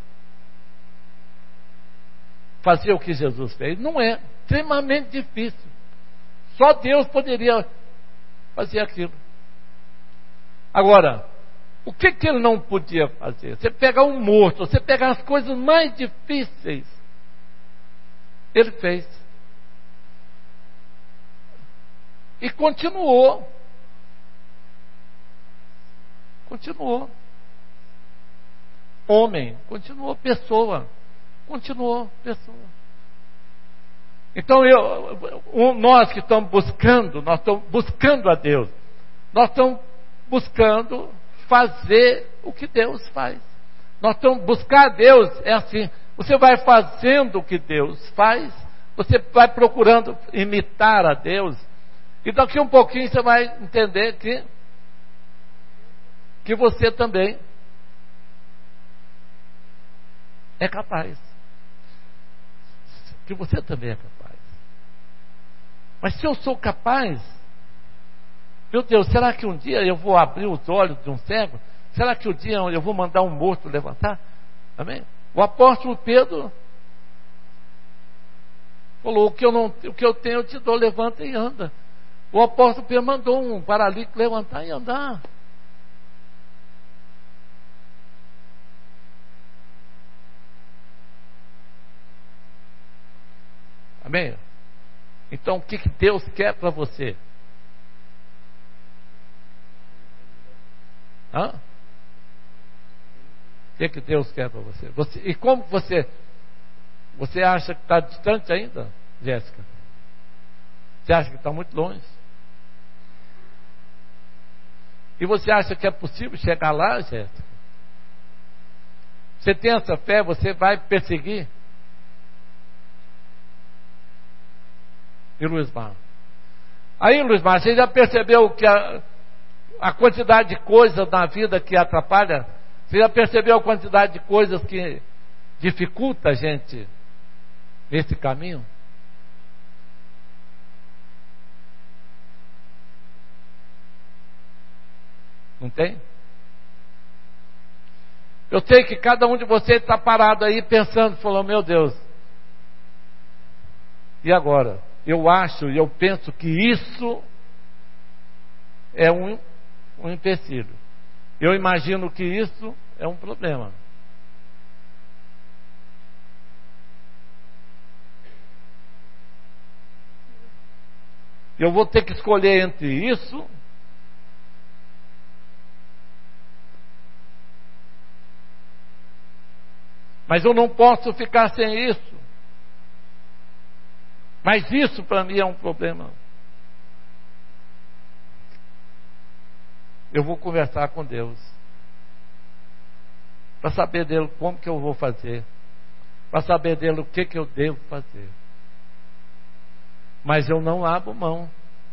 fazer o que Jesus fez. Não é. Extremamente difícil. Só Deus poderia fazer aquilo. Agora, o que que ele não podia fazer? Você pegar um morto, você pegar as coisas mais difíceis, ele fez. E continuou. Continuou. Homem, continuou pessoa. Continuou pessoa. Então eu, nós que estamos buscando, nós estamos buscando a Deus. Nós estamos buscando fazer o que Deus faz. Nós estamos buscar a Deus, é assim. Você vai fazendo o que Deus faz, você vai procurando imitar a Deus, e daqui um pouquinho você vai entender que que você também é capaz. Que você também é capaz. Mas se eu sou capaz, meu Deus, será que um dia eu vou abrir os olhos de um cego? Será que um dia eu vou mandar um morto levantar? Amém? O apóstolo Pedro falou, o que eu, não, o que eu tenho eu te dou, levanta e anda. O apóstolo Pedro mandou um paralítico levantar e andar. Amém? Então o que, que Deus quer para você? Hã? O que, que Deus quer para você? você? E como você Você acha que está distante ainda, Jéssica? Você acha que está muito longe? E você acha que é possível chegar lá, Jéssica? Você tem essa fé, você vai perseguir? E Luiz Mar? Aí, Luiz Mar, você já percebeu que a, a quantidade de coisas na vida que atrapalha? Você já percebeu a quantidade de coisas que dificulta a gente nesse caminho? Não tem? Eu sei que cada um de vocês está parado aí pensando, falou, meu Deus, e agora? Eu acho e eu penso que isso é um, um empecilho. Eu imagino que isso é um problema. Eu vou ter que escolher entre isso mas eu não posso ficar sem isso. Mas isso para mim é um problema. Eu vou conversar com Deus para saber dele como que eu vou fazer, para saber dele o que que eu devo fazer. Mas eu não abro mão.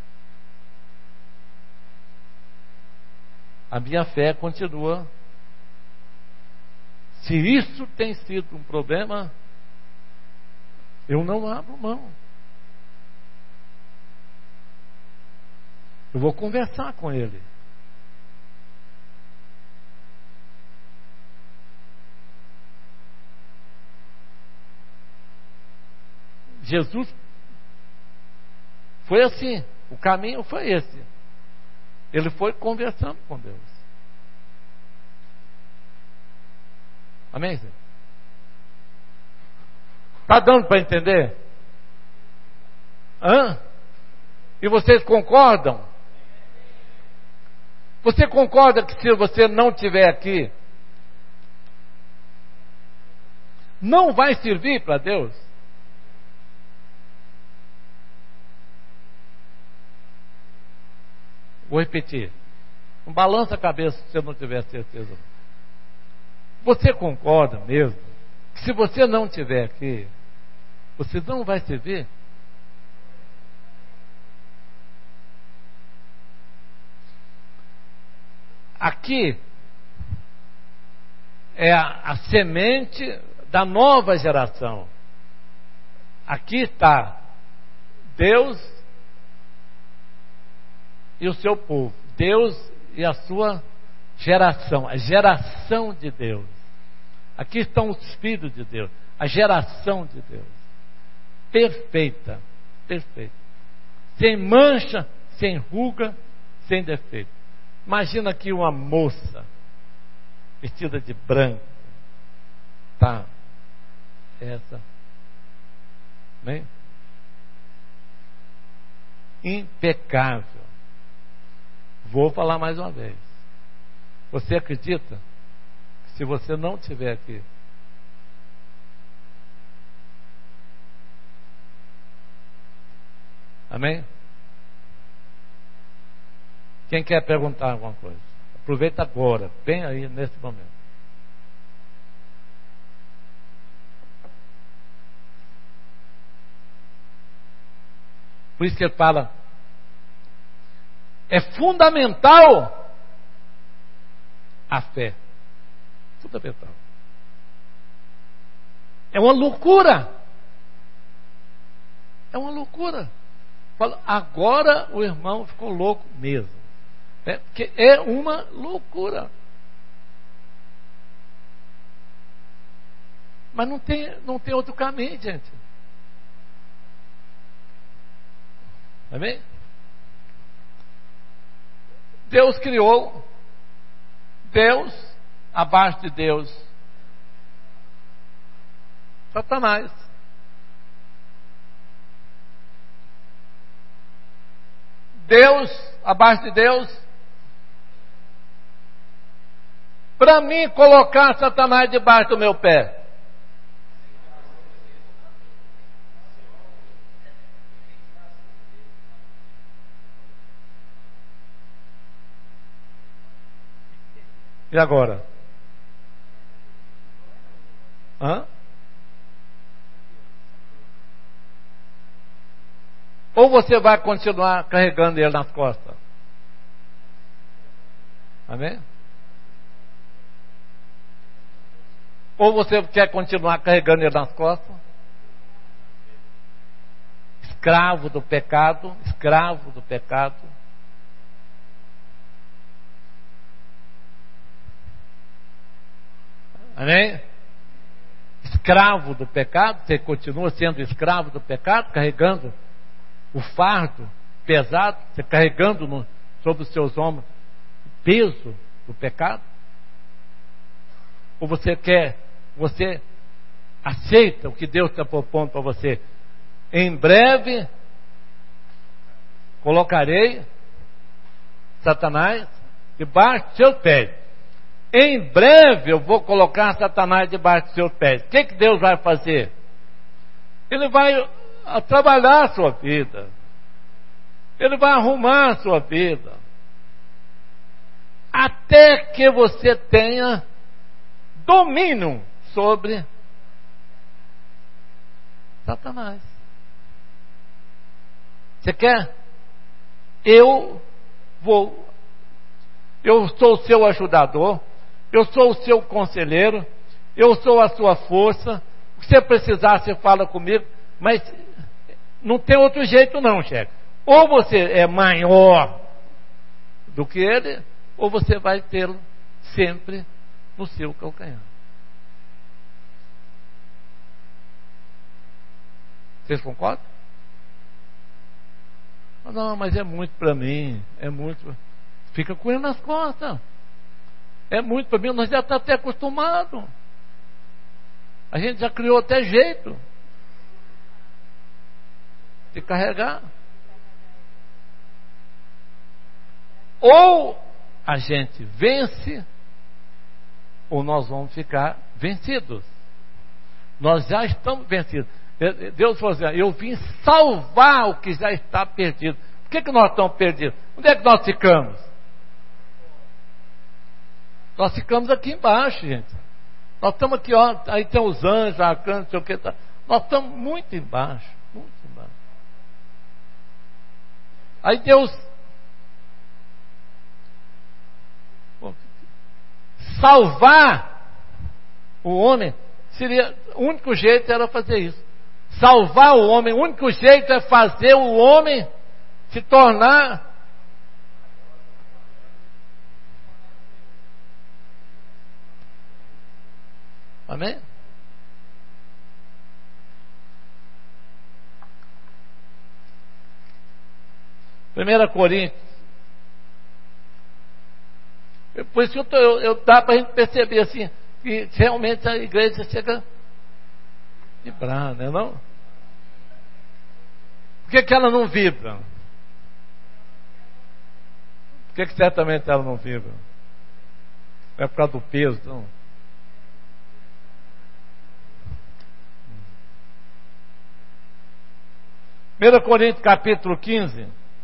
A minha fé continua. Se isso tem sido um problema, eu não abro mão. Eu vou conversar com ele. Jesus foi assim, o caminho foi esse. Ele foi conversando com Deus. Amém? Está dando para entender? Hã? E vocês concordam? Você concorda que se você não estiver aqui, não vai servir para Deus? Vou repetir. Não balança a cabeça se você não tiver certeza. Você concorda mesmo que se você não estiver aqui, você não vai servir? Aqui é a, a semente da nova geração. Aqui está Deus e o seu povo. Deus e a sua geração. A geração de Deus. Aqui estão os filhos de Deus. A geração de Deus. Perfeita. Perfeita. Sem mancha, sem ruga, sem defeito. Imagina aqui uma moça vestida de branco. Tá. Essa. Bem? Impecável. Vou falar mais uma vez. Você acredita que se você não estiver aqui, amém? Quem quer perguntar alguma coisa? Aproveita agora, bem aí nesse momento. Por isso que ele fala, é fundamental a fé. Fundamental. É uma loucura. É uma loucura. Fala, agora o irmão ficou louco mesmo. É, porque é uma loucura. Mas não tem, não tem outro caminho, gente. Amém? Deus criou, Deus, abaixo de Deus, Satanás. Deus, abaixo de Deus, para mim colocar Satanás debaixo do meu pé. E agora? Hã? Ou você vai continuar carregando ele nas costas? Amém? Ou você quer continuar carregando ele nas costas? Escravo do pecado, escravo do pecado. Amém? Escravo do pecado, você continua sendo escravo do pecado, carregando o fardo pesado, você carregando no, sobre os seus ombros o peso do pecado? Ou você quer, você aceita o que Deus está propondo para você? Em breve colocarei Satanás debaixo dos seus pés. Em breve eu vou colocar Satanás debaixo dos seus pés. O que, que Deus vai fazer? Ele vai trabalhar a sua vida. Ele vai arrumar a sua vida. Até que você tenha domínio sobre Satanás. Você quer? Eu vou. Eu sou o seu ajudador. Eu sou o seu conselheiro, eu sou a sua força. O que você precisar, você fala comigo, mas não tem outro jeito não, chefe. Ou você é maior do que ele, ou você vai tê-lo sempre no seu calcanhar. Vocês concordam? Não, mas é muito para mim, é muito. Fica com ele nas costas. É muito para mim, nós já estamos até acostumados. A gente já criou até jeito de carregar. Ou a gente vence, ou nós vamos ficar vencidos. Nós já estamos vencidos. Deus falou assim: eu vim salvar o que já está perdido. Por que, que nós estamos perdidos? Onde é que nós ficamos? Nós ficamos aqui embaixo, gente. Nós estamos aqui, ó, aí tem os anjos, arcanos, não sei o que. Tá. Nós estamos muito embaixo, muito embaixo. Aí Deus salvar o homem seria, o único jeito era fazer isso. Salvar o homem, o único jeito é fazer o homem se tornar amém? primeira Coríntios. Por isso que eu, tô, eu, eu dá para a gente perceber assim, que realmente a igreja chega a vibrar, né, não? Por que, que ela não vibra? Por que, que certamente ela não vibra? É por causa do peso, não? primeira Coríntios capítulo quinze.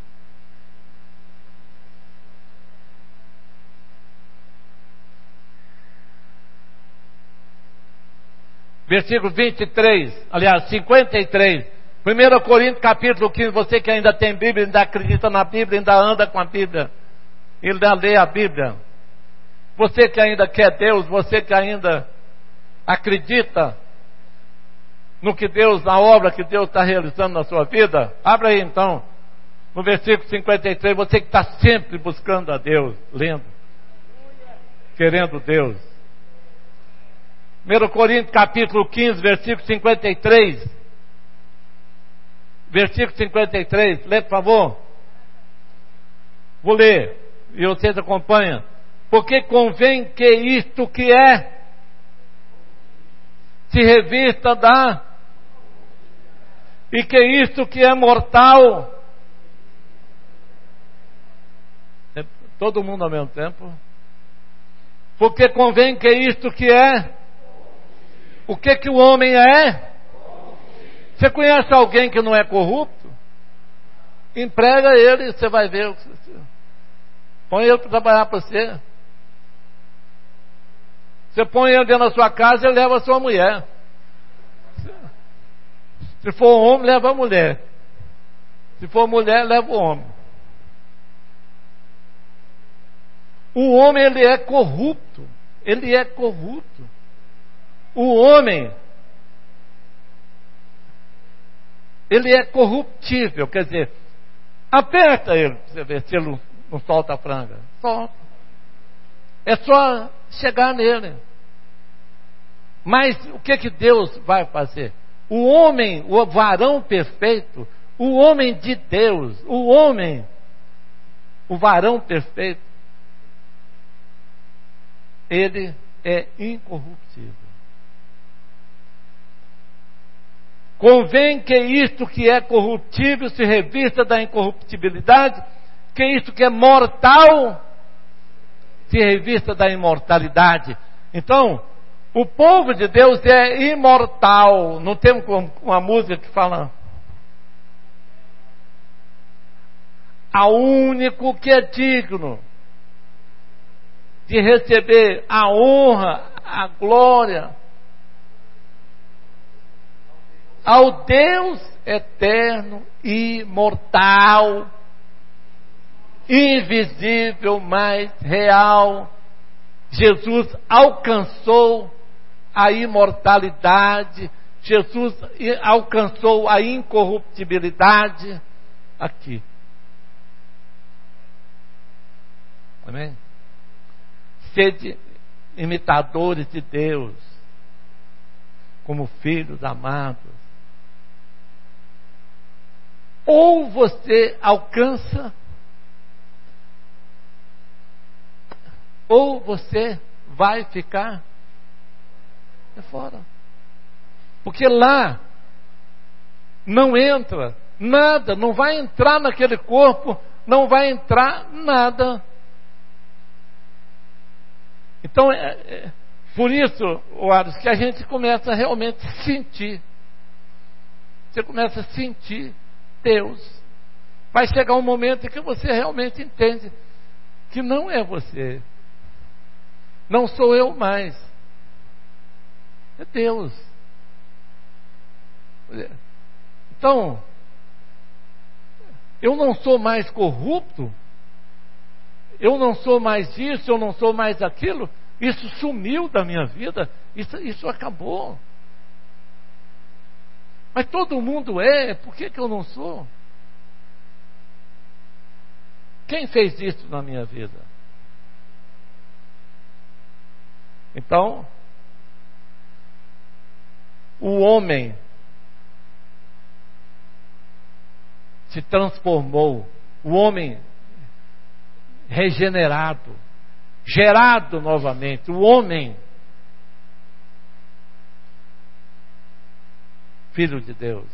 Versículo vinte e três, aliás, cinquenta e três. primeira Coríntios capítulo quinze, você que ainda tem Bíblia, ainda acredita na Bíblia, ainda anda com a Bíblia, ainda lê a Bíblia. Você que ainda quer Deus, você que ainda acredita no que Deus, na obra que Deus está realizando na sua vida, abra aí então, no versículo cinquenta e três, você que está sempre buscando a Deus, lendo, querendo Deus. primeira Coríntios capítulo quinze, versículo cinquenta e três. Versículo cinquenta e três, lê por favor. Vou ler, e vocês acompanham. Porque convém que isto que é se revista da, e que isto que é mortal, todo mundo ao mesmo tempo. Porque convém que isto que é, o que que o homem é? Você conhece alguém que não é corrupto? Emprega ele, você vai ver. Põe ele para trabalhar para você. Você põe ele dentro da sua casa e leva a sua mulher. Se for homem, leva a mulher. Se for mulher, leva o homem. O homem, ele é corrupto. Ele é corrupto. O homem, ele é corruptível, quer dizer, aperta ele, para você ver se ele não solta a franga. Solta. É só chegar nele. Mas o que que Deus vai fazer? O homem, o varão perfeito, o homem de Deus, o homem, o varão perfeito, ele é incorruptível. Convém que isto que é corruptível se revista da incorruptibilidade, que isto que é mortal se revista da imortalidade. Então, o povo de Deus é imortal. Não temos uma música que fala: ao único que é digno de receber a honra, a glória, ao Deus eterno, imortal, invisível, mas real. Jesus alcançou a imortalidade, Jesus alcançou a incorruptibilidade aqui. Amém? Sede imitadores de Deus, como filhos amados. Ou você alcança, ou você vai ficar fora. Porque lá não entra nada, não vai entrar naquele corpo, não vai entrar nada. Então, é, é, Por isso, Wallace, que a gente começa a realmente sentir. Você começa a sentir Deus. Vai chegar um momento em que você realmente entende que não é você. Não sou eu mais. É Deus. Então, eu não sou mais corrupto, eu não sou mais isso, eu não sou mais aquilo, isso sumiu da minha vida, isso, isso acabou. Mas todo mundo é, por que que eu não sou? Quem fez isso na minha vida? Então, o homem se transformou, o homem regenerado, gerado novamente, o homem filho de Deus.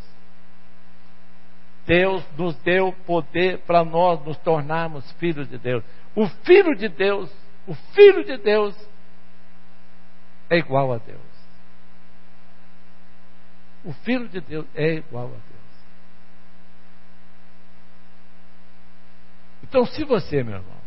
Deus nos deu poder para nós nos tornarmos filhos de Deus. O filho de Deus, o filho de Deus é igual a Deus. O filho de Deus é igual a Deus. Então, se você, meu irmão,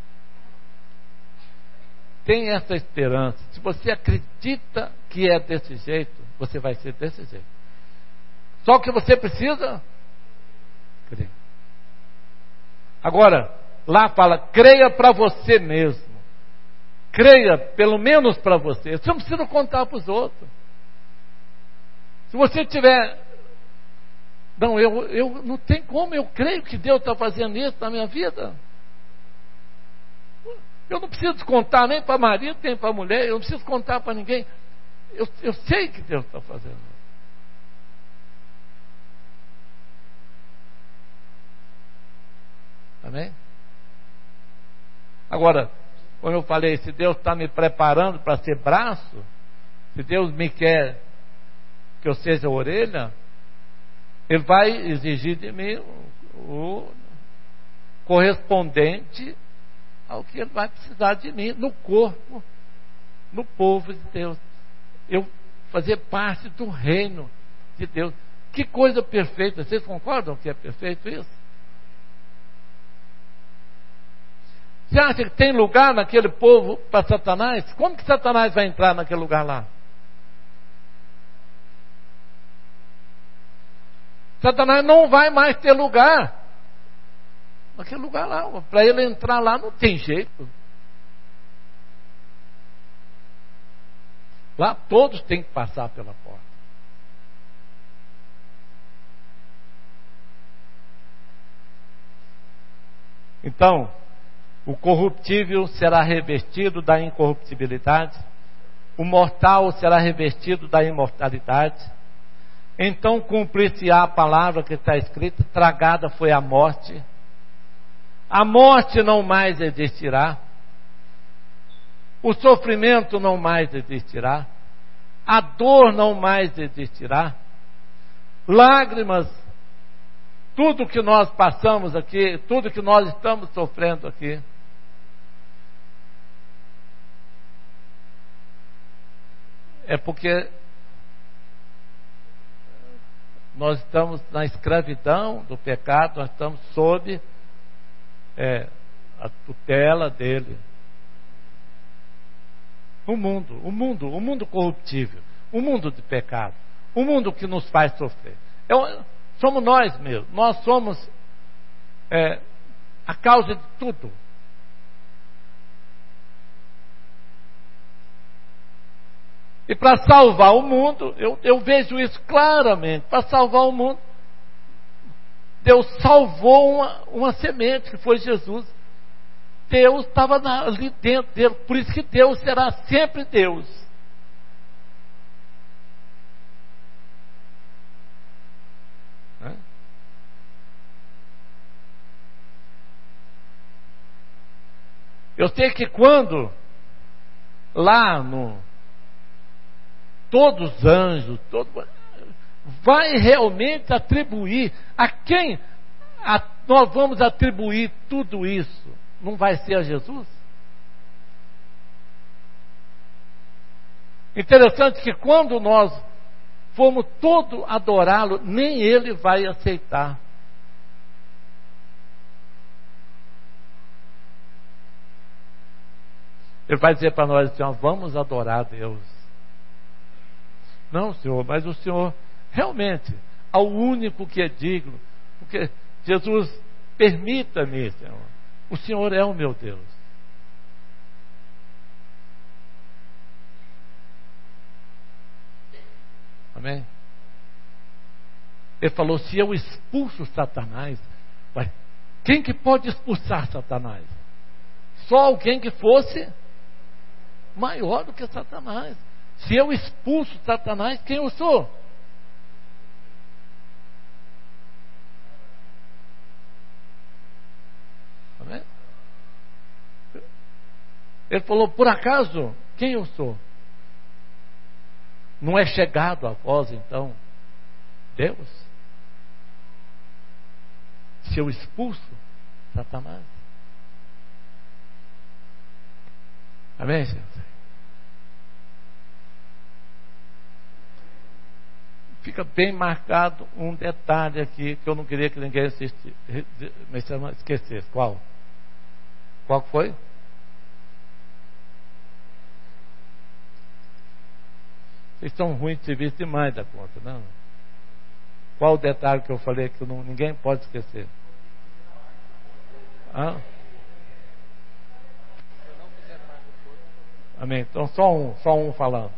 tem essa esperança, se você acredita que é desse jeito, você vai ser desse jeito. Só que você precisa crer. Agora, lá fala, creia para você mesmo. Creia pelo menos para você. Você não precisa contar para os outros. Se você tiver, não, eu, eu não tem como, eu creio que Deus está fazendo isso na minha vida. Eu não preciso contar nem para marido, nem para mulher, eu não preciso contar para ninguém. Eu, eu sei que Deus está fazendo isso. Amém? Agora, como eu falei, se Deus está me preparando para ser braço, se Deus me quer que eu seja orelha, Ele vai exigir de mim o correspondente ao que Ele vai precisar de mim no corpo, no povo de Deus. Eu fazer parte do reino de Deus. Que coisa perfeita! Vocês concordam que é perfeito isso? Você acha que tem lugar naquele povo para Satanás? Como que Satanás vai entrar naquele lugar lá? Satanás não vai mais ter lugar naquele lugar lá. Para ele entrar lá não tem jeito. Lá todos têm que passar pela porta. Então, o corruptível será revestido da incorruptibilidade, o mortal será revestido da imortalidade. Então cumprir-se-á a palavra que está escrita: tragada foi a morte, a morte não mais existirá, o sofrimento não mais existirá, a dor não mais existirá, lágrimas, tudo que nós passamos aqui, tudo que nós estamos sofrendo aqui, é porque nós estamos na escravidão do pecado, nós estamos sob é, a tutela dele. O mundo, o mundo, o mundo corruptível, o mundo de pecado, o mundo que nos faz sofrer. É, somos nós mesmos, nós somos é, a causa de tudo. E para salvar o mundo, eu, eu vejo isso claramente, para salvar o mundo, Deus salvou uma, uma semente, que foi Jesus. Deus estava ali dentro dele, por isso que Deus será sempre Deus. Né? Eu sei que quando, lá no todos os anjos, todo, vai realmente atribuir a quem a, nós vamos atribuir tudo isso? Não vai ser a Jesus? Interessante que quando nós formos todo adorá-lo, nem ele vai aceitar. Ele vai dizer para nós assim, ó, vamos adorar a Deus. Não, Senhor, mas o Senhor realmente, ao único que é digno, porque Jesus, permita-me, Senhor, o Senhor é o meu Deus. Amém? Ele falou, se eu expulso Satanás, vai, quem que pode expulsar Satanás? Só alguém que fosse maior do que Satanás. Se eu expulso Satanás, quem eu sou? Amém? Ele falou, por acaso, quem eu sou? Não é chegado a vós, então, Deus? Se eu expulso Satanás. Amém, gente? Fica bem marcado um detalhe aqui que eu não queria que ninguém assistisse, esquecesse. Qual? Qual foi? Vocês são ruins de serviço demais da conta, não? Qual o detalhe que eu falei que não, ninguém pode esquecer? Hã? Amém. Então só um, só um falando.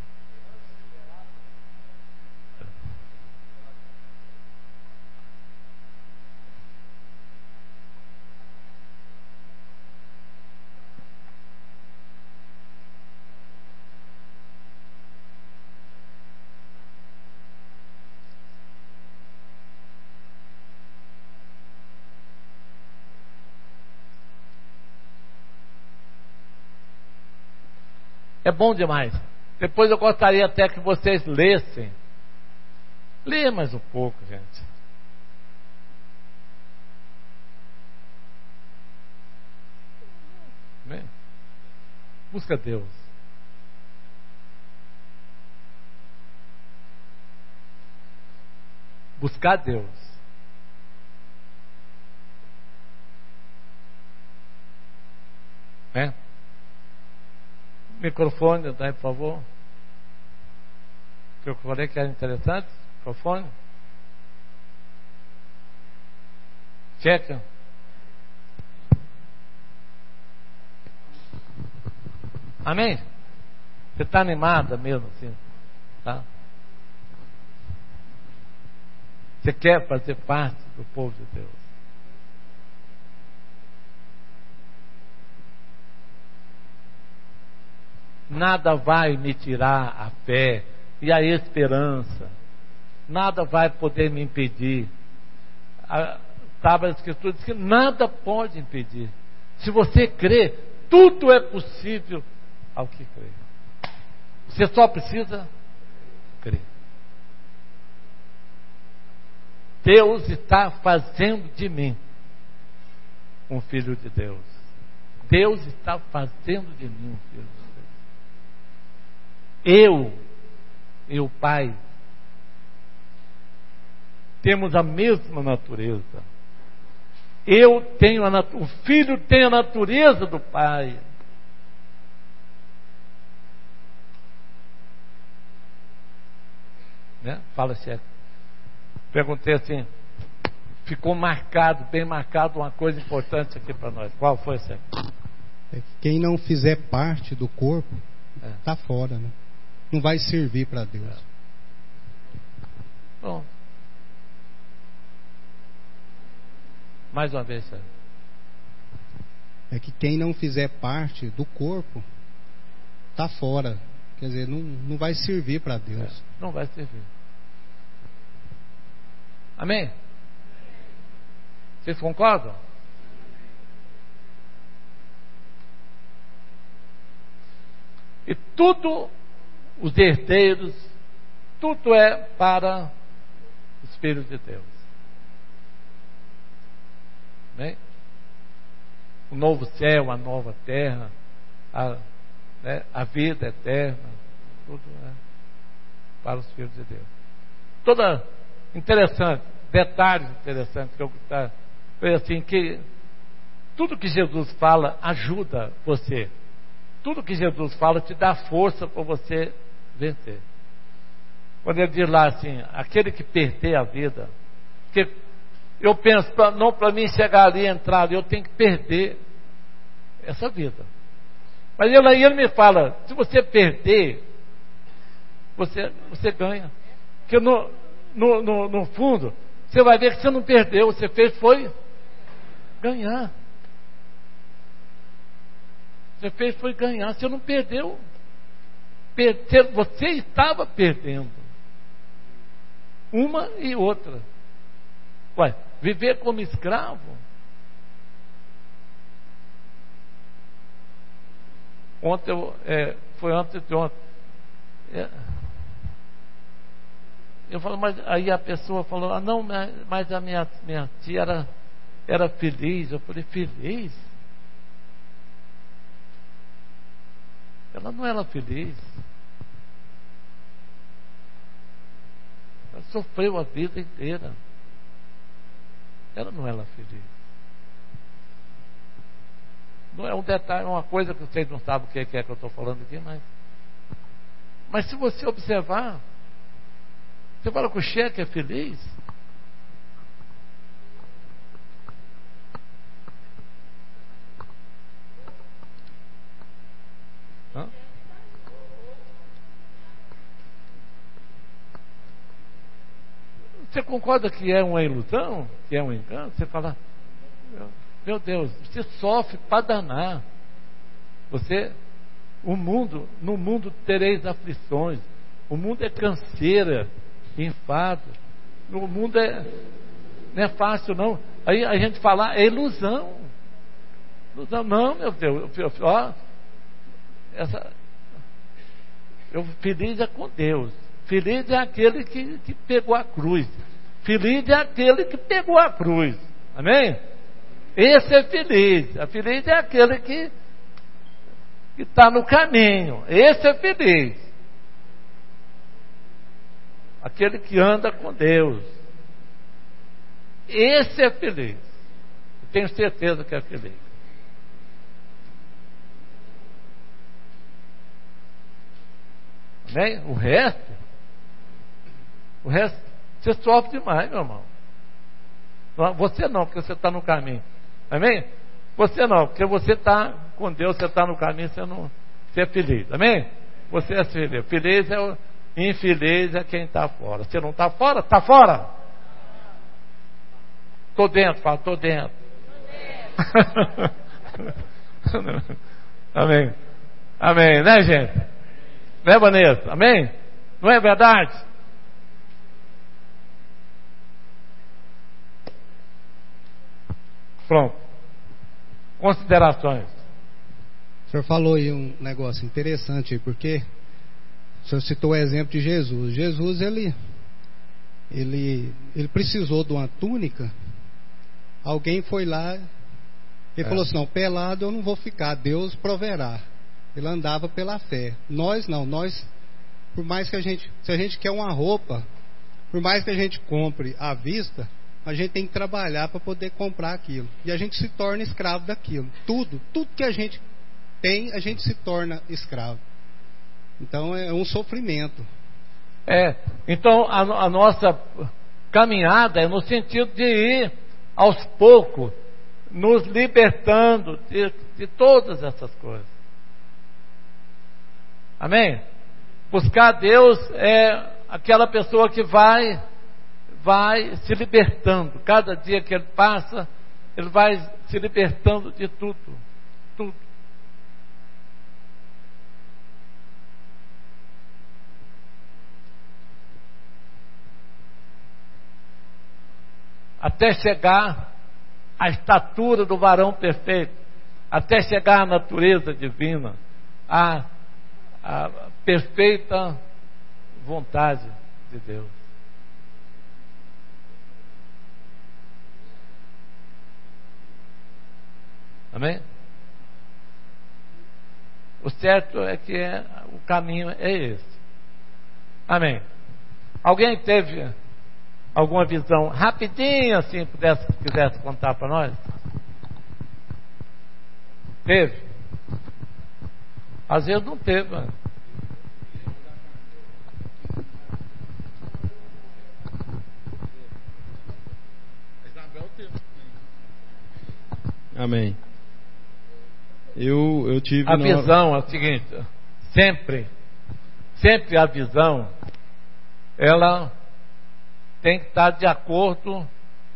É bom demais. Depois eu gostaria até que vocês lessem. Leia mais um pouco, gente. Amém? Busca Deus. Buscar Deus. Né? Microfone, daí, por favor. Que eu falei que era interessante. Microfone. Checa. Amém? Você está animada mesmo assim? Tá? Você quer fazer parte do povo de Deus? Nada vai me tirar a fé e a esperança. Nada vai poder me impedir. A Tábua da Escritura diz que nada pode impedir. Se você crê, tudo é possível ao que crê. Você só precisa crer. Deus está fazendo de mim um filho de Deus. Deus está fazendo de mim um filho de Deus. Eu e o Pai temos a mesma natureza. Eu tenho a nat... o Filho tem a natureza do Pai. Né? Fala, chefe. Perguntei assim, ficou marcado, bem marcado uma coisa importante aqui para nós. Qual foi, chefe? É que quem não fizer parte do corpo está é. fora, né? Não vai servir para Deus. É. Bom. Mais uma vez, senhor. É que quem não fizer parte do corpo está fora. Quer dizer, não, não vai servir para Deus. É. Não vai servir. Amém? Vocês concordam? E tudo, os herdeiros, tudo é para os filhos de Deus. Né? O novo céu, a nova terra, a, né, a vida eterna, tudo é para os filhos de Deus. Toda interessante, detalhes interessantes que eu tá, foi assim que tudo que Jesus fala ajuda você. Tudo que Jesus fala te dá força para você vencer. Quando ele diz lá assim, aquele que perder a vida, porque eu penso, pra, não para mim chegar ali e entrar ali, eu tenho que perder essa vida. Mas ele aí ele me fala, se você perder, você, você ganha. Porque no, no, no, no fundo, você vai ver que você não perdeu, você fez foi ganhar. Você fez foi ganhar, você não perdeu. Você estava perdendo. Uma e outra. Ué, viver como escravo? Ontem, eu, é, foi antes de ontem. É, eu falo, mas aí a pessoa falou, ah não, mas a minha, minha tia era, era feliz. Eu falei, feliz? Ela não era feliz. Ela sofreu a vida inteira. Ela não era feliz. Não é um detalhe, é uma coisa que vocês não sabem o que é que eu estou falando aqui, mas mas se você observar, você fala que o cheque é feliz. Hã? Você concorda que é uma ilusão? Que é um engano? Você fala, meu Deus, você sofre para danar. Você, o mundo, no mundo tereis aflições. O mundo é canseira, enfado. O mundo é, não é fácil não. Aí a gente fala, é ilusão. Ilusão, não, meu Deus. Ó, essa, eu, feliz é com Deus. Feliz é aquele que, que pegou a cruz. Feliz é aquele que pegou a cruz. Amém? Esse é feliz. A feliz é aquele que que está no caminho. Esse é feliz. Aquele que anda com Deus. Esse é feliz. Eu tenho certeza que é feliz. Amém? O resto, o resto, você sofre demais, meu irmão. Você não, porque você está no caminho. Amém? Você não, porque você está com Deus, você está no caminho, você não, você é feliz. Amém? Você é feliz. Feliz é o infeliz é quem está fora. Você não está fora? Está fora? Estou dentro, fala, estou dentro. Amém. Amém, né, gente? Né, Vanessa? Amém? Não é verdade? Pronto. Considerações. O senhor falou aí um negócio interessante aí, porque o senhor citou o exemplo de Jesus. Jesus, ele, ele, ele precisou de uma túnica. Alguém foi lá, ele é. falou assim, não, pelado eu não vou ficar, Deus proverá. Ele andava pela fé. Nós não, nós, por mais que a gente, se a gente quer uma roupa, por mais que a gente compre à vista, a gente tem que trabalhar para poder comprar aquilo. E a gente se torna escravo daquilo. Tudo, tudo que a gente tem, a gente se torna escravo. Então é um sofrimento. É, então a, a nossa caminhada é no sentido de ir aos poucos, nos libertando de, de todas essas coisas. Amém? Buscar Deus é aquela pessoa que vai vai se libertando. Cada dia que ele passa, ele vai se libertando de tudo. Tudo. Até chegar à estatura do varão perfeito, até chegar à natureza divina, à, à perfeita vontade de Deus. Amém? O certo é que é, o caminho é esse. Amém. Alguém teve alguma visão rapidinho assim, pudesse, quisesse contar para nós? Teve? Às vezes não teve, mano. Amém. Eu, eu tive a na visão hora... é o seguinte, sempre, sempre a visão, ela tem que estar de acordo,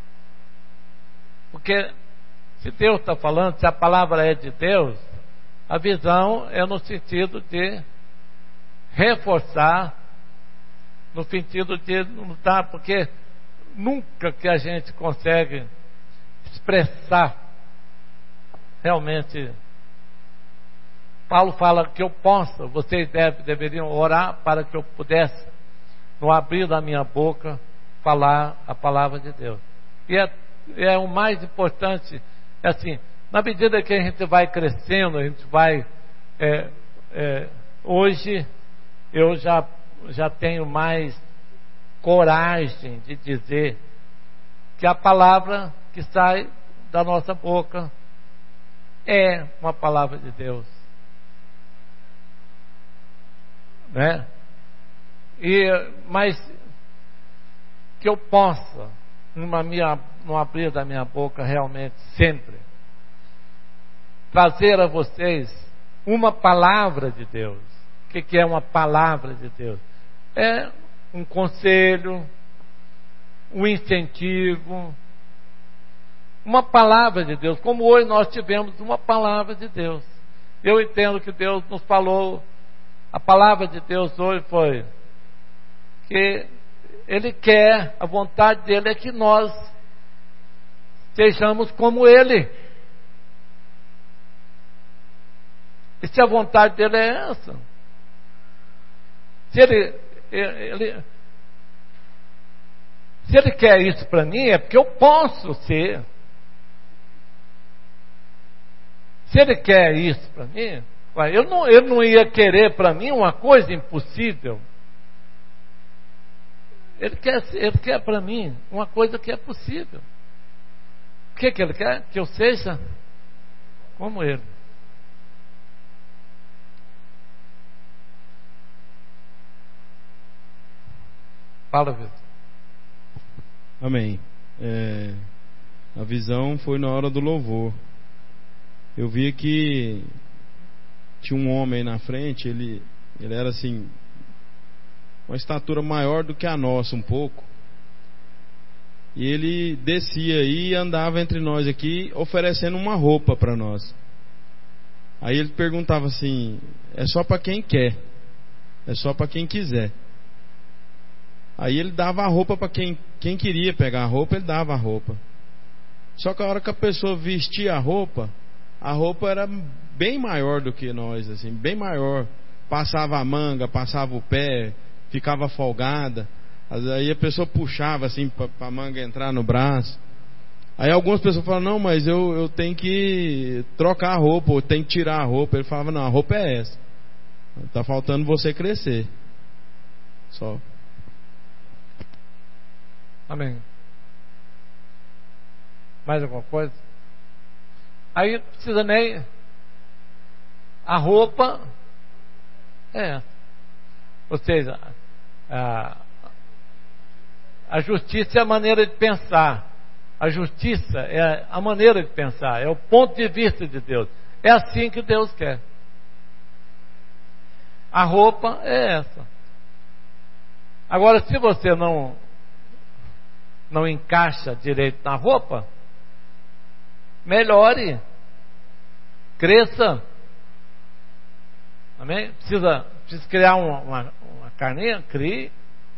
porque se Deus está falando, se a palavra é de Deus, a visão é no sentido de reforçar, no sentido de não estar, porque nunca que a gente consegue expressar realmente. Paulo fala que eu possa, vocês deve, deveriam orar para que eu pudesse, no abrir da minha boca, falar a palavra de Deus. E é, é o mais importante, é assim, na medida que a gente vai crescendo, a gente vai, é, é, hoje eu já, já tenho mais coragem de dizer que a palavra que sai da nossa boca é uma palavra de Deus, né? E, mas que eu possa, numa minha, no abrir da minha boca, realmente sempre trazer a vocês uma palavra de Deus. O que, que é uma palavra de Deus? É um conselho, um incentivo, uma palavra de Deus, como hoje nós tivemos uma palavra de Deus. Eu entendo que Deus nos falou, a palavra de Deus hoje foi que Ele quer, a vontade dEle é que nós sejamos como Ele. E se a vontade dEle é essa, se Ele, ele, se Ele quer isso para mim, é porque eu posso ser. Se Ele quer isso para mim, eu não, eu não ia querer para mim uma coisa impossível. Ele quer, ele quer para mim uma coisa que é possível. O que, que Ele quer? Que eu seja como Ele. Fala, Vitor. Amém. É, a visão foi na hora do louvor. Eu vi que tinha um homem na frente, ele, ele era assim, uma estatura maior do que a nossa um pouco. E ele descia aí e andava entre nós aqui oferecendo uma roupa para nós. Aí ele perguntava assim: é só para quem quer, é só para quem quiser. Aí ele dava a roupa para quem, quem queria pegar a roupa, ele dava a roupa. Só que a hora que a pessoa vestia a roupa, a roupa era bem maior do que nós, assim, bem maior. Passava a manga, passava o pé, ficava folgada. Aí a pessoa puxava assim para a manga entrar no braço. Aí algumas pessoas falavam: não, mas eu, eu tenho que trocar a roupa, ou tenho que tirar a roupa. Ele falava: não, a roupa é essa. Está faltando você crescer. Só. Amém. Mais alguma coisa? Aí não precisa nem. A roupa é. Ou seja, a, a justiça é a maneira de pensar. A justiça é a maneira de pensar, é o ponto de vista de Deus. É assim que Deus quer. A roupa é essa. Agora, se você não não encaixa direito na roupa, melhore, cresça. Amém? Precisa, precisa criar uma, uma, uma carninha? Crie.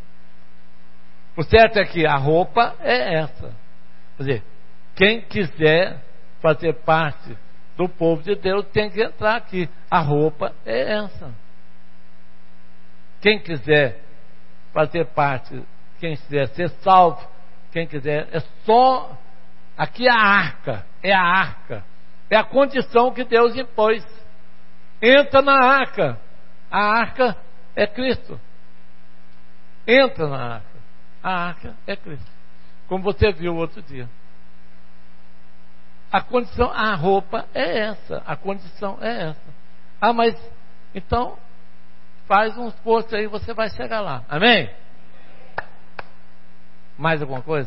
O certo é que a roupa é essa. Quer dizer, quem quiser fazer parte do povo de Deus tem que entrar aqui. A roupa é essa. Quem quiser fazer parte, quem quiser ser salvo, quem quiser, é só. Aqui é a arca, é a arca, é a condição que Deus impôs. Entra na arca. A arca é Cristo. Entra na arca. A arca é Cristo. Como você viu outro dia. A condição, a roupa é essa. A condição é essa. Ah, mas então faz um esforço aí, você vai chegar lá. Amém? Mais alguma coisa?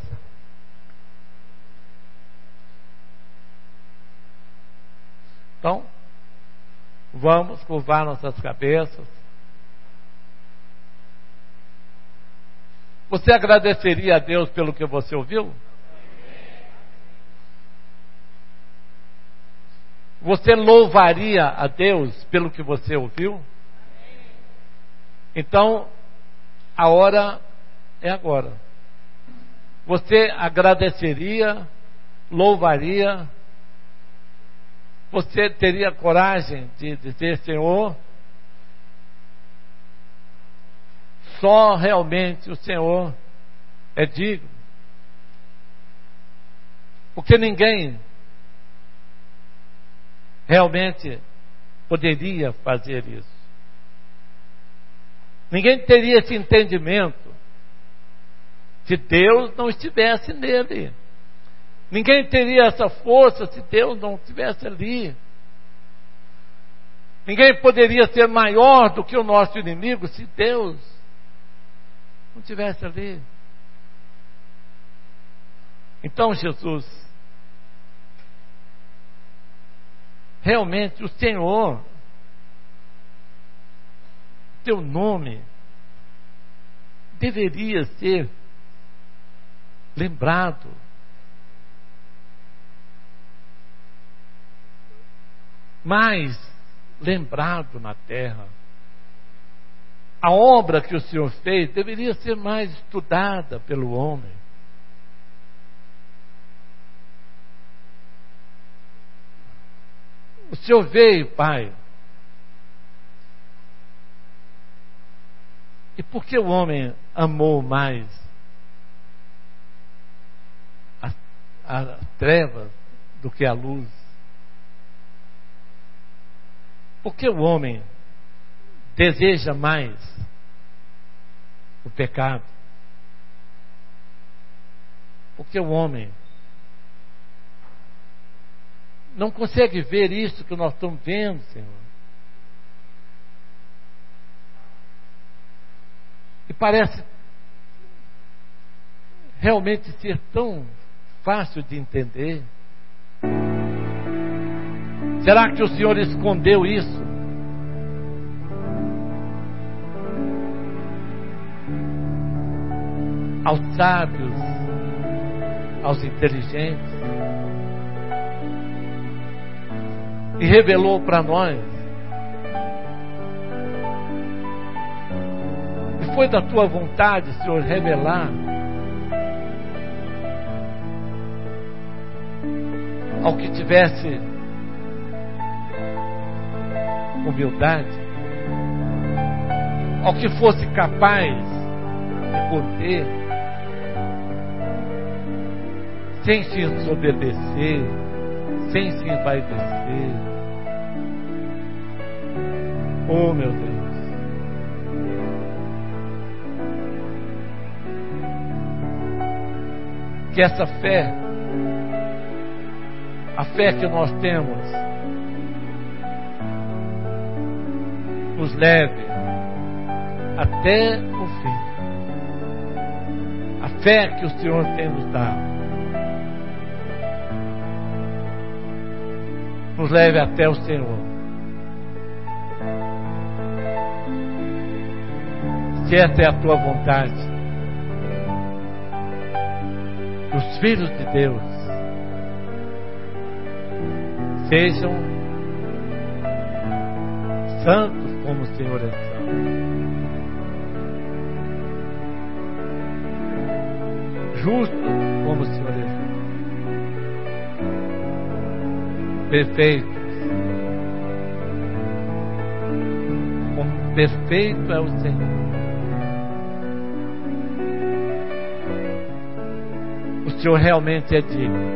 Então, vamos curvar nossas cabeças. Você agradeceria a Deus pelo que você ouviu? Você louvaria a Deus pelo que você ouviu? Então, a hora é agora. Você agradeceria, louvaria, você teria coragem de dizer: Senhor, só realmente o Senhor é digno. Porque ninguém realmente poderia fazer isso. Ninguém teria esse entendimento se Deus não estivesse nele. Ninguém teria essa força se Deus não estivesse ali. Ninguém poderia ser maior do que o nosso inimigo se Deus não estivesse ali. Então, Jesus, realmente o Senhor, teu nome deveria ser lembrado. Mais lembrado na terra. A obra que o Senhor fez deveria ser mais estudada pelo homem. O Senhor veio, Pai. E por que o homem amou mais as, as trevas do que a luz? Por que o homem deseja mais o pecado? Por que o homem não consegue ver isso que nós estamos vendo, Senhor? E parece realmente ser tão fácil de entender. Será que o Senhor escondeu isso? Aos sábios, aos inteligentes, e revelou para nós? E foi da tua vontade, Senhor, revelar ao que tivesse humildade, ao que fosse capaz de conter, sem se desobedecer, sem se envaidecer. Oh, meu Deus, que essa fé, a fé que nós temos, nos leve até o fim. A fé que o Senhor tem nos dado nos leve até o Senhor. Se essa é a tua vontade, os filhos de Deus sejam santos como o Senhor é santo, justos como o Senhor é justo, perfeitos como perfeito é o Senhor. O Senhor realmente é digno.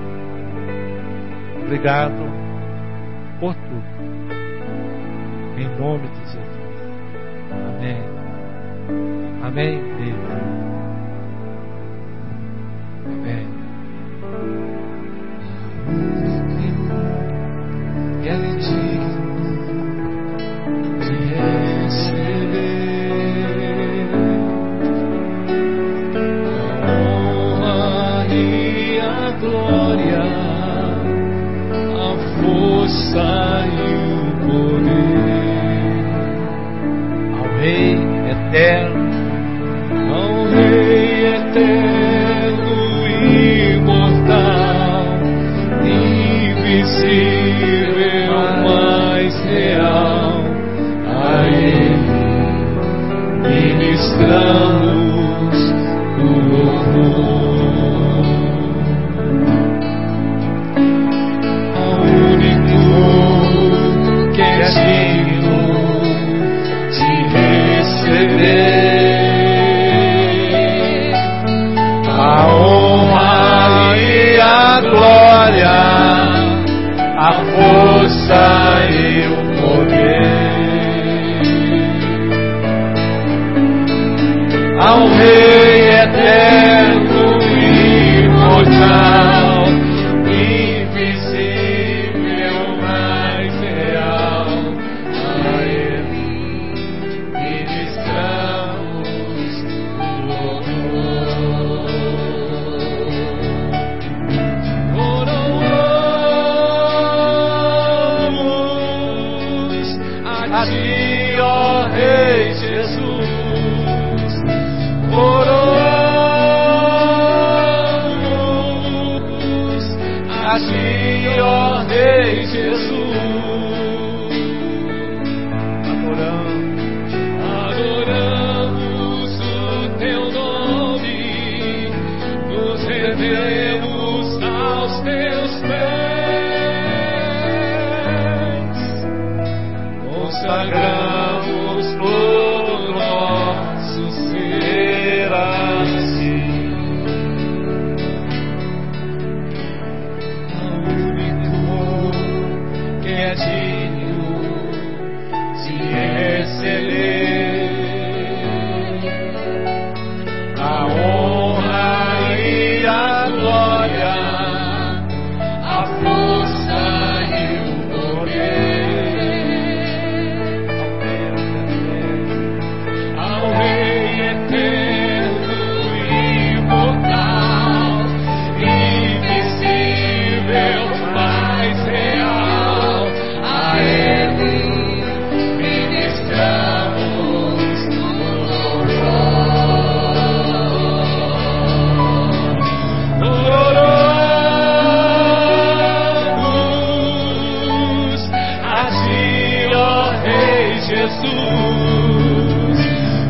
Obrigado por tudo. Em nome de Jesus. Amém. Amém. Amém, Deus. Amém. E é digno de receber a honra e a glória, a força e o poder Ao Rei eterno, ao Rei eterno, imortal, invisível, mais real, a Ele ministramos o louvor. Ao único que é digno de receber a honra e a glória, a força e o poder ao Rei eterno, imortal, invisível, mais real, a Ele ministramos o louvor. Coroamos a Ti, ó Rei Jesus. Coroamos a Ti, ó Rei Jesus. adoramos, Adoramos o Teu nome, nos rendemos aos Teus pés, consagramos todo nosso ser a Ti. Ao único que é digno de receber a honra e a glória, a força e o poder ao Rei eterno, imortal, invisível, mais real, a Ele ministramos o louvor. Oramos a Ti, ó Rei Jesus.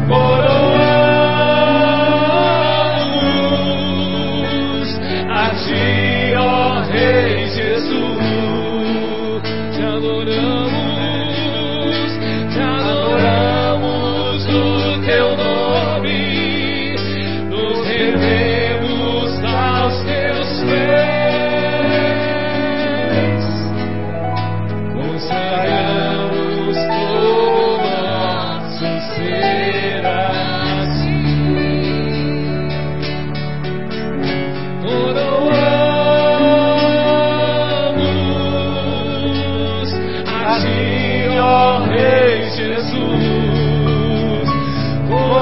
Oramos a Ti, ó Rei Jesus. Te adoramos, te adoramos o Teu nome, nos rendemos aos Teus pés, consagramos todo nosso ser a Ti. Coroamos a Ti, ó Rei Jesus.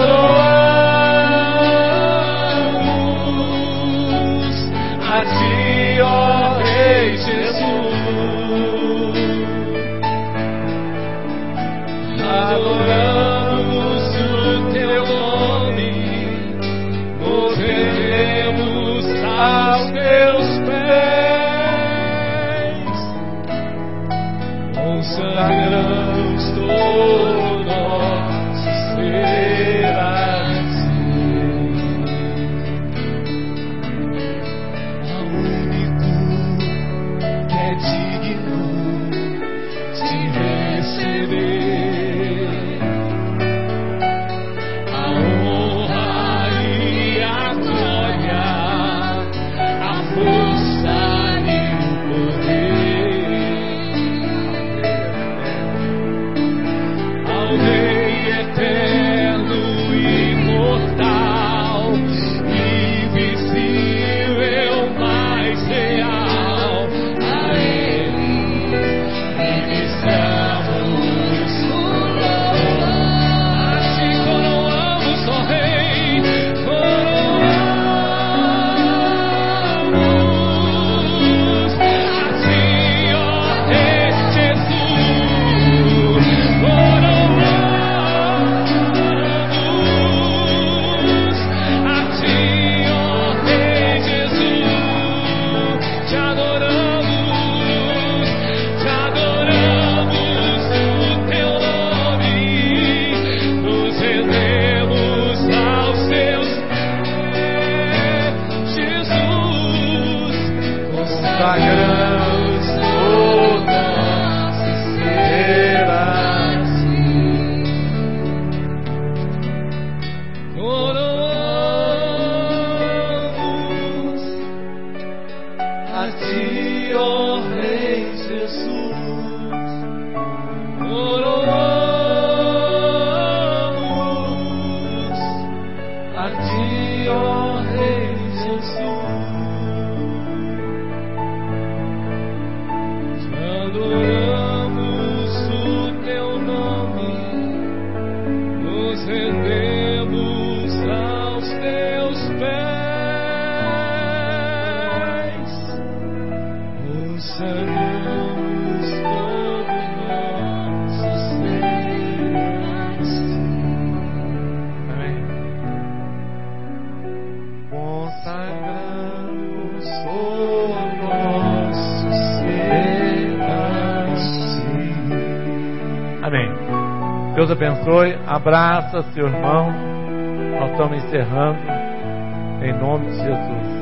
Deus abençoe. Abraça seu irmão. Nós estamos encerrando. Em nome de Jesus.